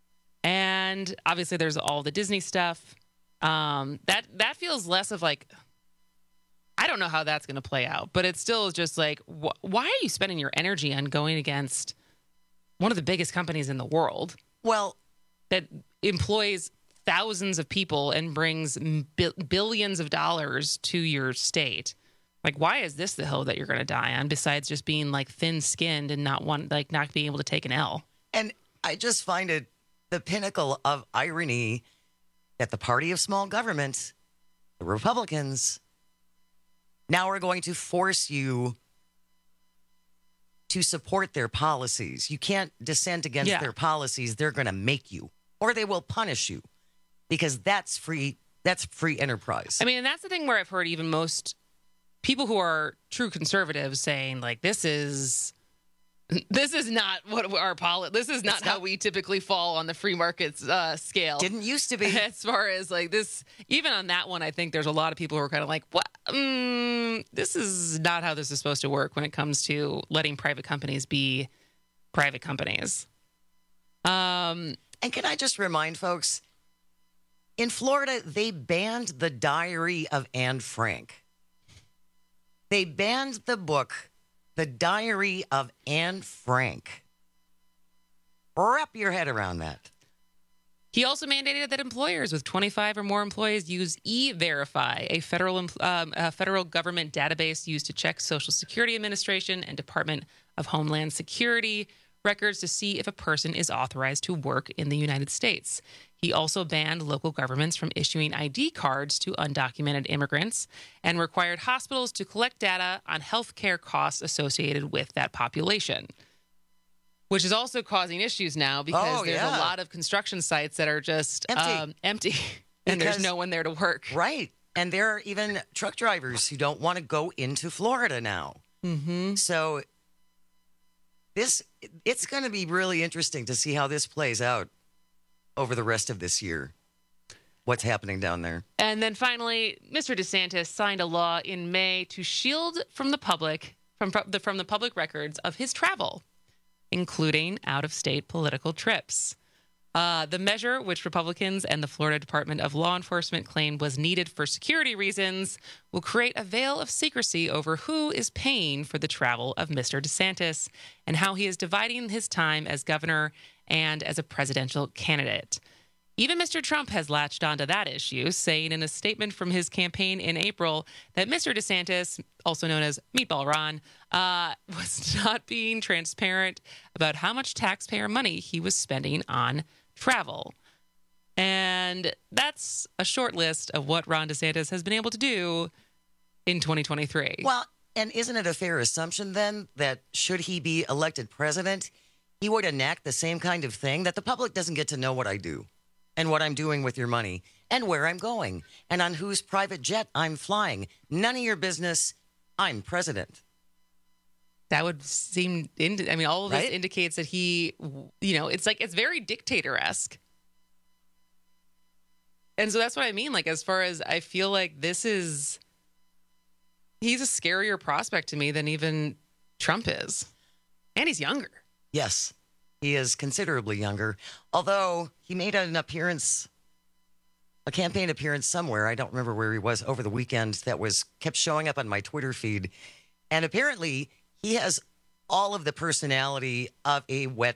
Speaker 19: And obviously there's all the Disney stuff. Um, that that feels less of like, I don't know how that's going to play out, but it's still just like, wh- why are you spending your energy on going against one of the biggest companies in the world?
Speaker 21: Well,
Speaker 19: that employs thousands of people and brings bi- billions of dollars to your state. Like, why is this the hill that you're going to die on besides just being like thin skinned and not want, like not being able to take an L?
Speaker 21: And I just find it the pinnacle of irony that the party of small government, the Republicans, now are going to force you to support their policies. You can't dissent against
Speaker 19: yeah.
Speaker 21: their policies. They're going to make you, or they will punish you, because that's free. That's free enterprise.
Speaker 19: I mean, and that's the thing where I've heard even most people who are true conservatives saying, like, this is this is not what our policy. This is not, not how we typically fall on the free markets uh, scale.
Speaker 21: Didn't used to be.
Speaker 19: As far as like this, even on that one, I think there's a lot of people who are kind of like, what? Mm, this is not how this is supposed to work when it comes to letting private companies be private companies. Um,
Speaker 21: and can I just remind folks, in Florida, they banned the Diary of Anne Frank. They banned the book, The Diary of Anne Frank. Wrap your head around that.
Speaker 19: He also mandated that employers with twenty-five or more employees use E-Verify, a federal um, a federal government database used to check Social Security Administration and Department of Homeland Security records to see if a person is authorized to work in the United States. He also banned local governments from issuing I D cards to undocumented immigrants and required hospitals to collect data on health care costs associated with that population, which is also causing issues now because
Speaker 21: oh,
Speaker 19: there's
Speaker 21: yeah.
Speaker 19: a lot of construction sites that are just
Speaker 21: empty,
Speaker 19: um, empty and
Speaker 21: because,
Speaker 19: there's no one there to work.
Speaker 21: Right. And there are even truck drivers who don't want to go into Florida now.
Speaker 19: Mm-hmm.
Speaker 21: So this it's going to be really interesting to see how this plays out over the rest of this year. What's happening down there.
Speaker 19: And then finally, Mister DeSantis signed a law in May to shield from the public, from the, from the public records of his travel, including out-of-state political trips. Uh, the measure, which Republicans and the Florida Department of Law Enforcement claimed was needed for security reasons, will create a veil of secrecy over who is paying for the travel of Mister DeSantis and how he is dividing his time as governor and as a presidential candidate. Even Mister Trump has latched onto that issue, saying in a statement from his campaign in April that Mister DeSantis, also known as Meatball Ron, uh, was not being transparent about how much taxpayer money he was spending on travel. And that's a short list of what Ron DeSantis has been able to do in twenty twenty-three.
Speaker 21: Well, and isn't it a fair assumption then that should he be elected president, he would enact the same kind of thing, that the public doesn't get to know what I do and what I'm doing with your money and where I'm going and on whose private jet I'm flying? None of your business. I'm president.
Speaker 19: That would seem, indi- I mean, all of this
Speaker 21: right?
Speaker 19: indicates that he, you know, it's like, it's very dictator-esque. And so that's what I mean. Like, as far as I feel like this is, he's a scarier prospect to me than even Trump is. And he's younger.
Speaker 21: Yes, he is considerably younger. Although he made an appearance, a campaign appearance somewhere. I don't remember where he was over the weekend. That was kept showing up on my Twitter feed. And apparently he has all of the personality of a wet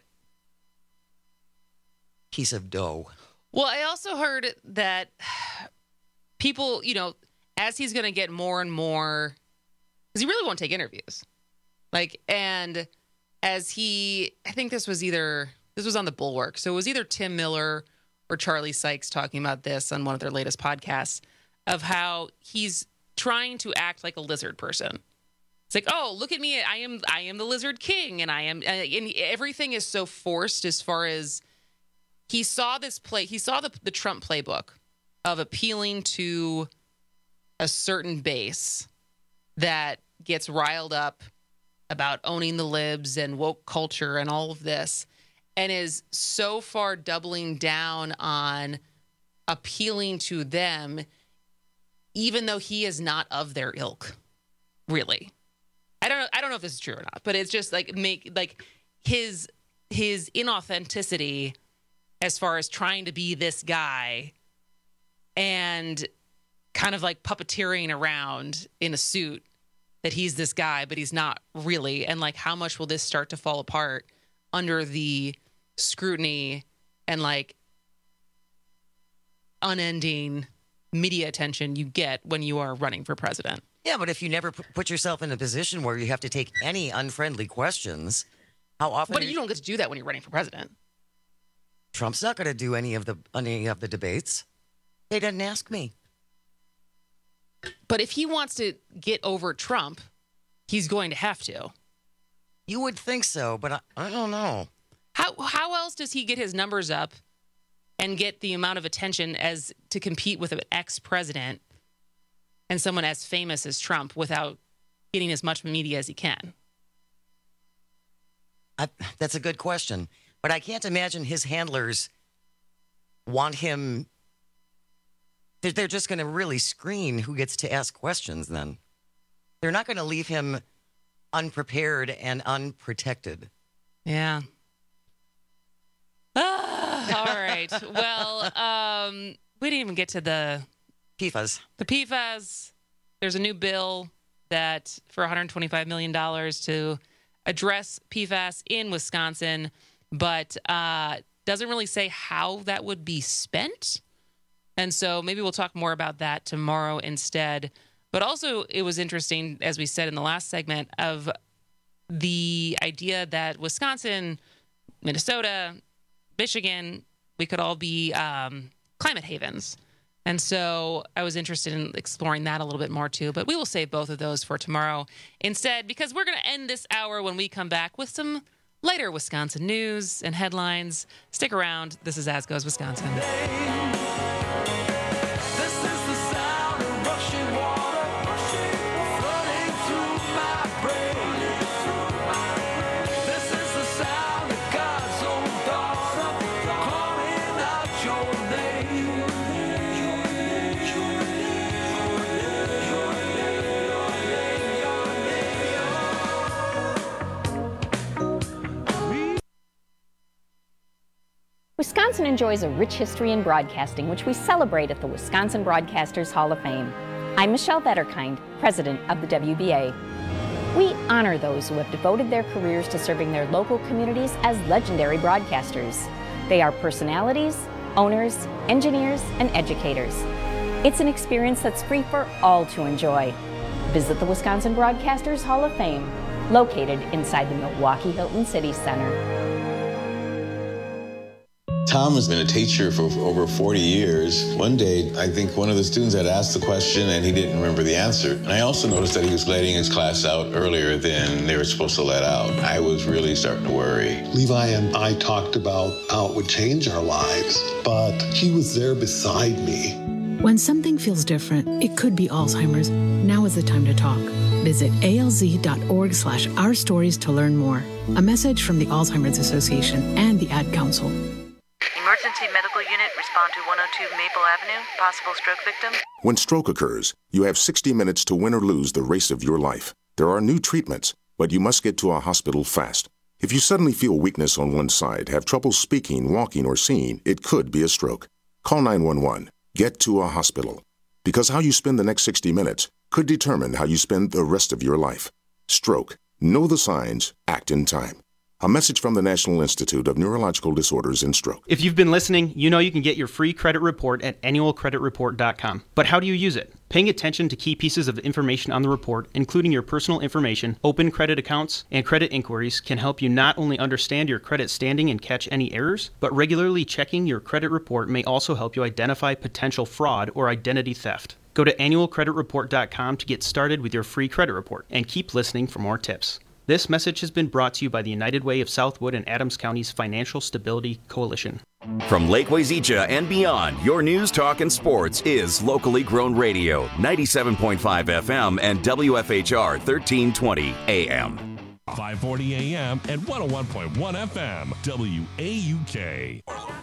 Speaker 21: piece of dough.
Speaker 19: Well, I also heard that people, you know, as he's going to get more and more, because he really won't take interviews. Like, and as he, I think this was either, this was on the Bulwark. So it was either Tim Miller or Charlie Sykes talking about this on one of their latest podcasts of how he's trying to act like a lizard person. It's like, oh, look at me. I am, I am the lizard king. And I am, uh, and everything is so forced as far as he saw this play. He saw the, the Trump playbook of appealing to a certain base that gets riled up about owning the libs and woke culture and all of this, and is so far doubling down on appealing to them, even though he is not of their ilk, really. I don't know. I don't know if this is true or not, but it's just like make like his his inauthenticity as far as trying to be this guy and kind of like puppeteering around in a suit that he's this guy, but he's not really. And like, how much will this start to fall apart under the scrutiny and like unending media attention you get when you are running for president?
Speaker 21: Yeah, but if you never put yourself in a position where you have to take any unfriendly questions, how often?
Speaker 19: But you don't get to do that when you're running for president.
Speaker 21: Trump's not going to do any of the any of the debates. They didn't ask me.
Speaker 19: But if he wants to get over Trump, he's going to have to.
Speaker 21: You would think so, but I, I don't know.
Speaker 19: How how else does he get his numbers up and get the amount of attention as to compete with an ex-president and someone as famous as Trump without getting as much media as he can?
Speaker 21: I, that's a good question. But I can't imagine his handlers want him. They're, they're just going to really screen who gets to ask questions then. They're not going to leave him unprepared and unprotected.
Speaker 19: Yeah. Ah, all right. Well, um, we didn't even get to the
Speaker 21: P FAS.
Speaker 19: The P FAS. There's a new bill that for one hundred twenty-five million dollars to address P FAS in Wisconsin, but uh, doesn't really say how that would be spent. And so maybe we'll talk more about that tomorrow instead. But also it was interesting, as we said in the last segment, of the idea that Wisconsin, Minnesota, Michigan, we could all be um, climate havens. And so I was interested in exploring that a little bit more too, but we will save both of those for tomorrow instead, because we're going to end this hour when we come back with some lighter Wisconsin news and headlines. Stick around. This is As Goes Wisconsin.
Speaker 1: Wisconsin enjoys a rich history in broadcasting, which we celebrate at the Wisconsin Broadcasters Hall of Fame. I'm Michelle Vetterkind, president of the W B A. We honor those who have devoted their careers to serving their local communities as legendary broadcasters. They are personalities, owners, engineers, and educators. It's an experience that's free for all to enjoy. Visit the Wisconsin Broadcasters Hall of Fame, located inside the Milwaukee Hilton City Center.
Speaker 5: Tom has been a teacher for over forty years. One day, I think one of the students had asked the question and he didn't remember the answer. And I also noticed that he was letting his class out earlier than they were supposed to let out. I was really starting to worry.
Speaker 6: Levi and I talked about how it would change our lives, but he was there beside me.
Speaker 15: When something feels different, it could be Alzheimer's. Now is the time to talk. Visit alz.org slash our stories to learn more. A message from the Alzheimer's Association and the Ad Council.
Speaker 8: Emergency medical unit, respond to one oh two Maple Avenue. Possible stroke victim.
Speaker 17: When stroke occurs, you have sixty minutes to win or lose the race of your life. There are new treatments, but you must get to a hospital fast. If you suddenly feel weakness on one side, have trouble speaking, walking, or seeing, it could be a stroke. Call nine one one. Get to a hospital. Because how you spend the next sixty minutes could determine how you spend the rest of your life. Stroke. Know the signs. Act in time. A message from the National Institute of Neurological Disorders and Stroke.
Speaker 20: If you've been listening, you know you can get your free credit report at annual credit report dot com. But how do you use it? Paying attention to key pieces of information on the report, including your personal information, open credit accounts, and credit inquiries, can help you not only understand your credit standing and catch any errors, but regularly checking your credit report may also help you identify potential fraud or identity theft. Go to annual credit report dot com to get started with your free credit report, and keep listening for more tips. This message has been brought to you by the United Way of Southwood and Adams County's Financial Stability Coalition.
Speaker 2: From Lake Wazeecha and beyond, your news, talk, and sports is locally grown radio, ninety-seven point five F M and W F H R thirteen twenty A M.
Speaker 27: five forty A M and one oh one point one F M, W A U K.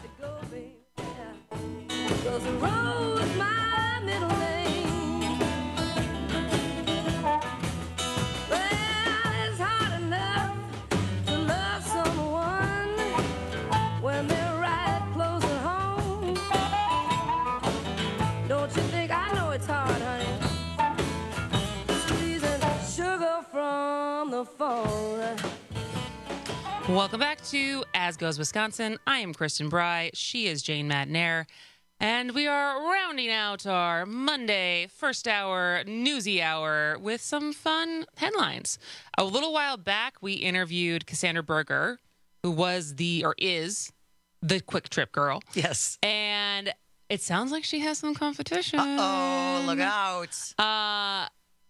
Speaker 19: Welcome back to As Goes Wisconsin. I am Kristen Bry. She is Jane Madnair. And we are rounding out our Monday first hour newsy hour with some fun headlines. A little while back, we interviewed Cassandra Berger, who was the, or is, the Quick Trip girl.
Speaker 21: Yes.
Speaker 19: And it sounds like she has some competition.
Speaker 21: Uh-oh, look out.
Speaker 19: Uh,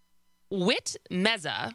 Speaker 19: Whit Meza,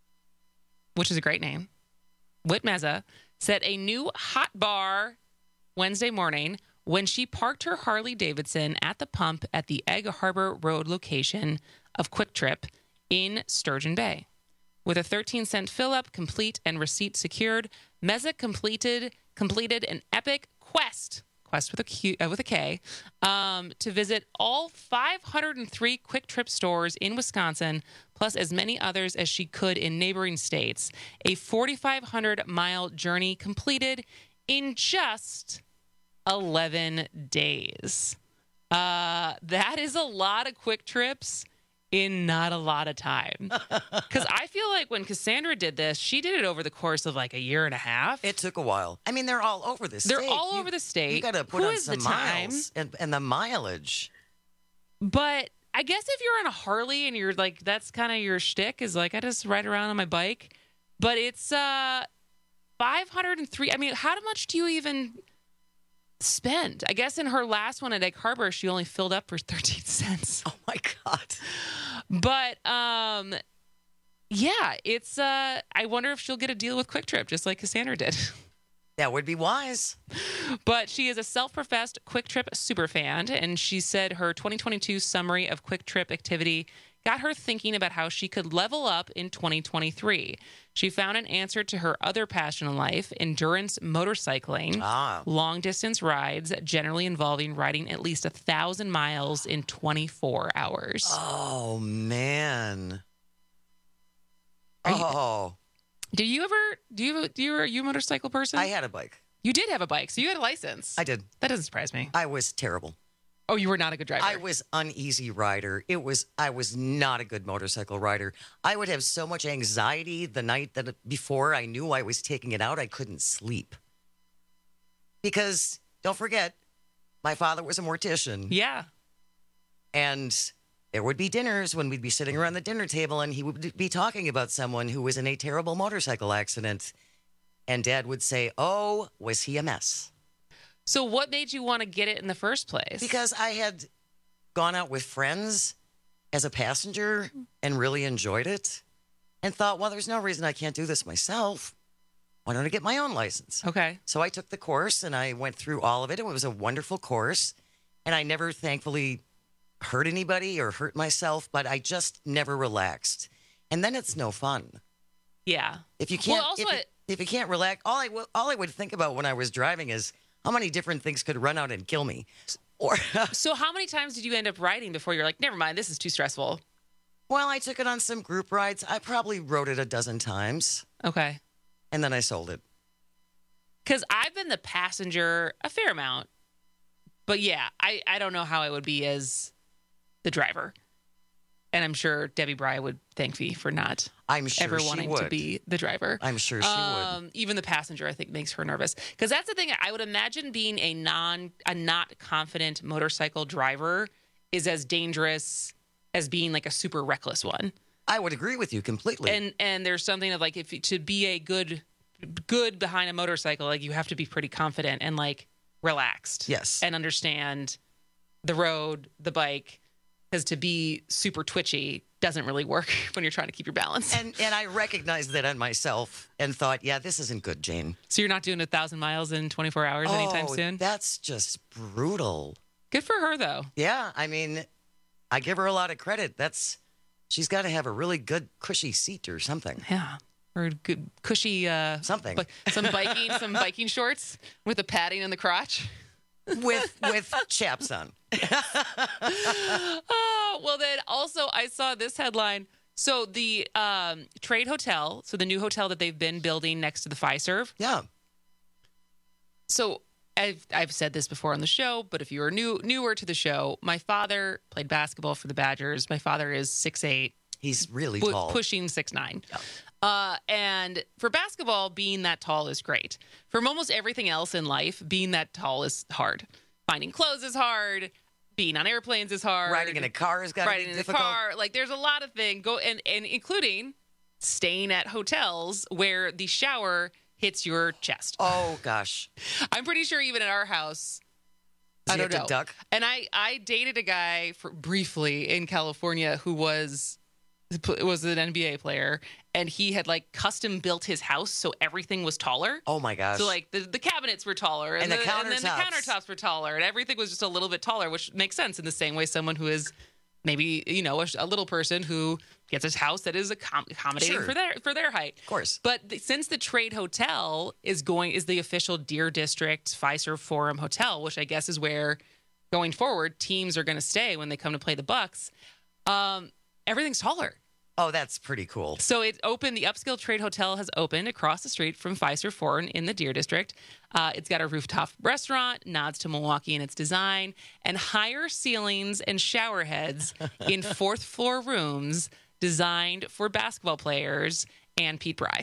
Speaker 19: which is a great name, Whit Meza, set a new hot bar Wednesday morning when she parked her Harley-Davidson at the pump at the Egg Harbor Road location of Quick Trip in Sturgeon Bay. With a thirteen cent fill-up complete and receipt secured, Meza completed completed an epic quest, quest with a Q, uh, with a K, um, to visit all five hundred three Quick Trip stores in Wisconsin, plus as many others as she could in neighboring states. A forty-five hundred mile journey completed in just eleven days. Uh, that is a lot of Quick Trips in not a lot of time. Because I feel like when Cassandra did this, she did it over the course of like a year and a half.
Speaker 21: It took a while. I mean, they're all over the state.
Speaker 19: They're all
Speaker 21: you,
Speaker 19: over the state.
Speaker 21: You got to put
Speaker 19: Who
Speaker 21: on
Speaker 19: is
Speaker 21: some
Speaker 19: the
Speaker 21: miles and, and the mileage.
Speaker 19: But I guess if you're on a Harley and you're like, that's kind of your shtick, is like, I just ride around on my bike. But it's uh, five hundred three. I mean, how much do you even spend? I guess in her last one at Egg Harbor, she only filled up for thirteen cents.
Speaker 21: Oh my God.
Speaker 19: But um, yeah, it's uh, I wonder if she'll get a deal with Quick Trip, just like Cassandra did.
Speaker 21: That would be wise.
Speaker 19: But she is a self-professed Quick Trip superfan, and she said her twenty twenty-two summary of Quick Trip activity got her thinking about how she could level up in twenty twenty-three. She found an answer to her other passion in life, endurance motorcycling,
Speaker 21: ah.
Speaker 19: long-distance rides, generally involving riding at least one thousand miles in twenty-four hours.
Speaker 21: Oh, man.
Speaker 19: Are
Speaker 21: oh.
Speaker 19: You, do you ever, do you, do you, are you a motorcycle person?
Speaker 21: I had a bike.
Speaker 19: You did have a bike, so you had a license.
Speaker 21: I did.
Speaker 19: That doesn't surprise me.
Speaker 21: I was terrible.
Speaker 19: Oh, you were not a good driver.
Speaker 21: I was uneasy rider. It was I was not a good motorcycle rider. I would have so much anxiety the night that before I knew I was taking it out, I couldn't sleep. Because don't forget, my father was a mortician.
Speaker 19: Yeah.
Speaker 21: And there would be dinners when we'd be sitting around the dinner table and he would be talking about someone who was in a terrible motorcycle accident. And Dad would say, "Oh, was he a mess?"
Speaker 19: So what made you want to get it in the first place?
Speaker 21: Because I had gone out with friends as a passenger and really enjoyed it and thought, well, there's no reason I can't do this myself. Why don't I get my own license?
Speaker 19: Okay.
Speaker 21: So I took the course and I went through all of it. It was a wonderful course. And I never, thankfully, hurt anybody or hurt myself, but I just never relaxed. And then it's no fun.
Speaker 19: Yeah.
Speaker 21: If you can't,
Speaker 19: well, also
Speaker 21: if, it, if you can't relax, all I, all I would think about when I was driving is, how many different things could run out and kill me? Or
Speaker 19: So how many times did you end up riding before you're like, never mind, this is too stressful?
Speaker 21: Well, I took it on some group rides. I probably rode it a dozen times.
Speaker 19: Okay.
Speaker 21: And then I sold it.
Speaker 19: Because I've been the passenger a fair amount. But yeah, I, I don't know how I would be as the driver. And I'm sure Debbie Bry would thank me for not
Speaker 21: I'm sure
Speaker 19: ever
Speaker 21: she
Speaker 19: wanting
Speaker 21: would.
Speaker 19: to be the driver.
Speaker 21: I'm sure she
Speaker 19: um,
Speaker 21: would.
Speaker 19: Even the passenger, I think, makes her nervous. Because that's the thing. I would imagine being a non, a not confident motorcycle driver is as dangerous as being like a super reckless one.
Speaker 21: I would agree with you completely.
Speaker 19: And and there's something of like, if to be a good, good behind a motorcycle, like you have to be pretty confident and like relaxed.
Speaker 21: Yes.
Speaker 19: And understand the road, the bike. Because to be super twitchy doesn't really work when you're trying to keep your balance.
Speaker 21: And and I recognized that on myself and thought, yeah, this isn't good, Jane.
Speaker 19: So you're not doing a thousand miles in twenty-four hours anytime
Speaker 21: Oh,
Speaker 19: soon?
Speaker 21: That's just brutal.
Speaker 19: Good for her, though.
Speaker 21: Yeah, I mean, I give her a lot of credit. That's she's got to have a really good cushy seat or something.
Speaker 19: Yeah. Or good cushy uh,
Speaker 21: something.
Speaker 19: But some biking, some biking shorts with the padding in the crotch.
Speaker 21: With with chaps on.
Speaker 19: Oh, well, then also I saw this headline. So the um, Trade Hotel, so the new hotel that they've been building next to the Fiserv.
Speaker 21: Yeah.
Speaker 19: So I've I've said this before on the show, but if you are new newer to the show, my father played basketball for the Badgers. My father is six eight.
Speaker 21: He's really
Speaker 19: pu-
Speaker 21: tall.
Speaker 19: Pushing six nine.
Speaker 21: Yeah.
Speaker 19: Uh, and for basketball, being that tall is great. For almost everything else in life, being that tall is hard. Finding clothes is hard. Being on airplanes is hard.
Speaker 21: Riding in a car has got to be
Speaker 19: Riding in
Speaker 21: difficult.
Speaker 19: a car, like there's a lot of things go and and including staying at hotels where the shower hits your chest.
Speaker 21: Oh gosh,
Speaker 19: I'm pretty sure even at our house.
Speaker 21: Does
Speaker 19: I
Speaker 21: he
Speaker 19: don't
Speaker 21: have
Speaker 19: know.
Speaker 21: to duck?
Speaker 19: And I I dated a guy for briefly in California who was was an N B A player, and he had like custom built his house so everything was taller.
Speaker 21: Oh my gosh.
Speaker 19: So like the, the cabinets were taller and,
Speaker 21: And the
Speaker 19: and then the
Speaker 21: countertops.
Speaker 19: countertops were taller and everything was just a little bit taller, which makes sense in the same way someone who is maybe, you know, a, a little person who gets his house that is accom- accommodating
Speaker 21: Sure.
Speaker 19: for their for their height.
Speaker 21: Of course.
Speaker 19: But the, since the Trade Hotel is going is the official Deer District Fiserv Forum Hotel, which I guess is where going forward teams are going to stay when they come to play the Bucks, um, everything's taller.
Speaker 21: Oh, that's pretty cool.
Speaker 19: So it opened, the Upscale Trade Hotel has opened across the street from Fiserv Forum in the Deer District. Uh, it's got a rooftop restaurant, nods to Milwaukee in its design, and higher ceilings and shower heads in fourth floor rooms designed for basketball players and Pete Bry.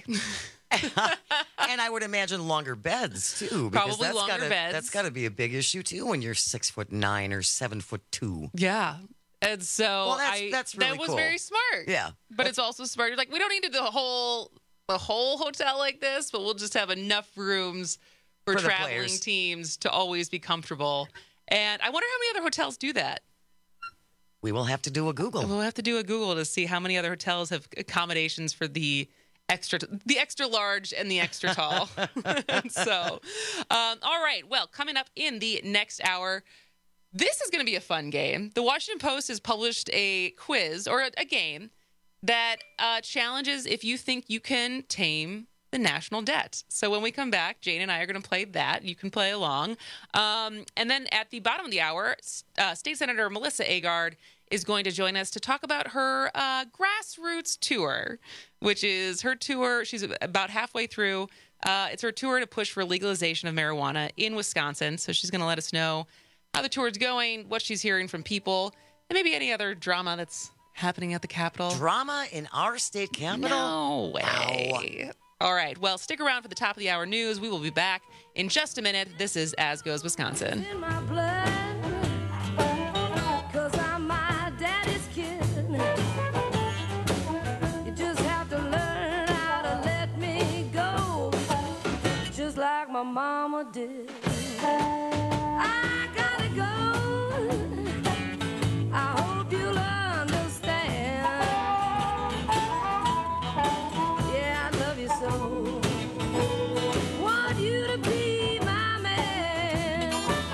Speaker 21: And I would imagine longer beds too. Because
Speaker 19: Probably
Speaker 21: that's
Speaker 19: longer
Speaker 21: gotta,
Speaker 19: beds.
Speaker 21: That's got to be a big issue too when you're six foot nine or seven foot two.
Speaker 19: Yeah. And so
Speaker 21: Well, that's-
Speaker 19: I,
Speaker 21: that's really
Speaker 19: that was
Speaker 21: cool.
Speaker 19: very smart.
Speaker 21: Yeah.
Speaker 19: But it's also smart. You're like, we don't need to do the whole the whole hotel like this, but we'll just have enough rooms for,
Speaker 21: For the
Speaker 19: traveling
Speaker 21: players.
Speaker 19: teams to always be comfortable. And I wonder how many other hotels do that.
Speaker 21: We will have to do a Google.
Speaker 19: We'll have to do a Google to see how many other hotels have accommodations for the extra, the extra large and the extra tall. So, um, all right. Well, coming up in the next hour, this is going to be a fun game. The Washington Post has published a quiz or a, a game that uh, challenges if you think you can tame the national debt. So when we come back, Jane and I are going to play that. You can play along. Um, and then at the bottom of the hour, uh, State Senator Melissa Agard is going to join us to talk about her uh, grassroots tour, which is her tour. She's about halfway through. Uh, it's her tour to push for legalization of marijuana in Wisconsin. So she's going to let us know how the tour is going, what she's hearing from people, and maybe any other drama that's happening at the Capitol.
Speaker 21: Drama in our state capital?
Speaker 19: No way. All right. Well, stick around for the top of the hour news. We will be back in just a minute. This is As Goes Wisconsin.
Speaker 3: Like my mama did. I gotta go. I hope you'll understand. Yeah, I love you so. Want you to be my man.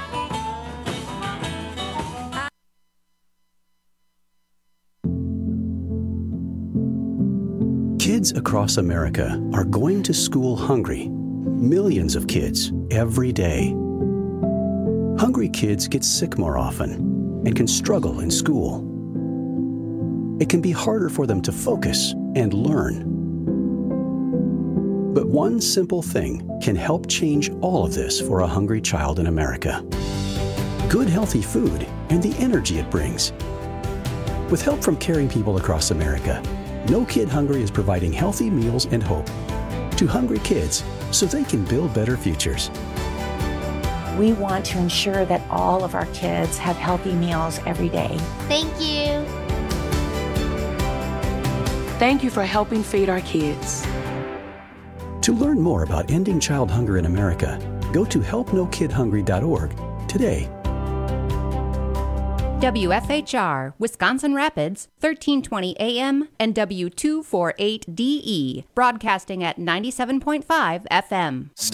Speaker 18: Kids across America are going to school hungry. Millions of kids every day.
Speaker 4: Hungry kids get sick more often and can struggle in school. It can be harder for them to focus and learn. But one simple thing can help change all of this for a hungry child in America. Good, healthy food and the energy it brings. With help from caring people across America, No Kid Hungry is providing healthy meals and hope to hungry kids so they can build better futures.
Speaker 18: We want to ensure that all of our kids have healthy meals every day.
Speaker 22: Thank you.
Speaker 23: Thank you for helping feed our kids.
Speaker 4: To learn more about ending child hunger in America, go to help no kid hungry dot org today.
Speaker 24: W F H R, Wisconsin Rapids, thirteen twenty A M and W two forty-eight D E, broadcasting at ninety-seven point five F M.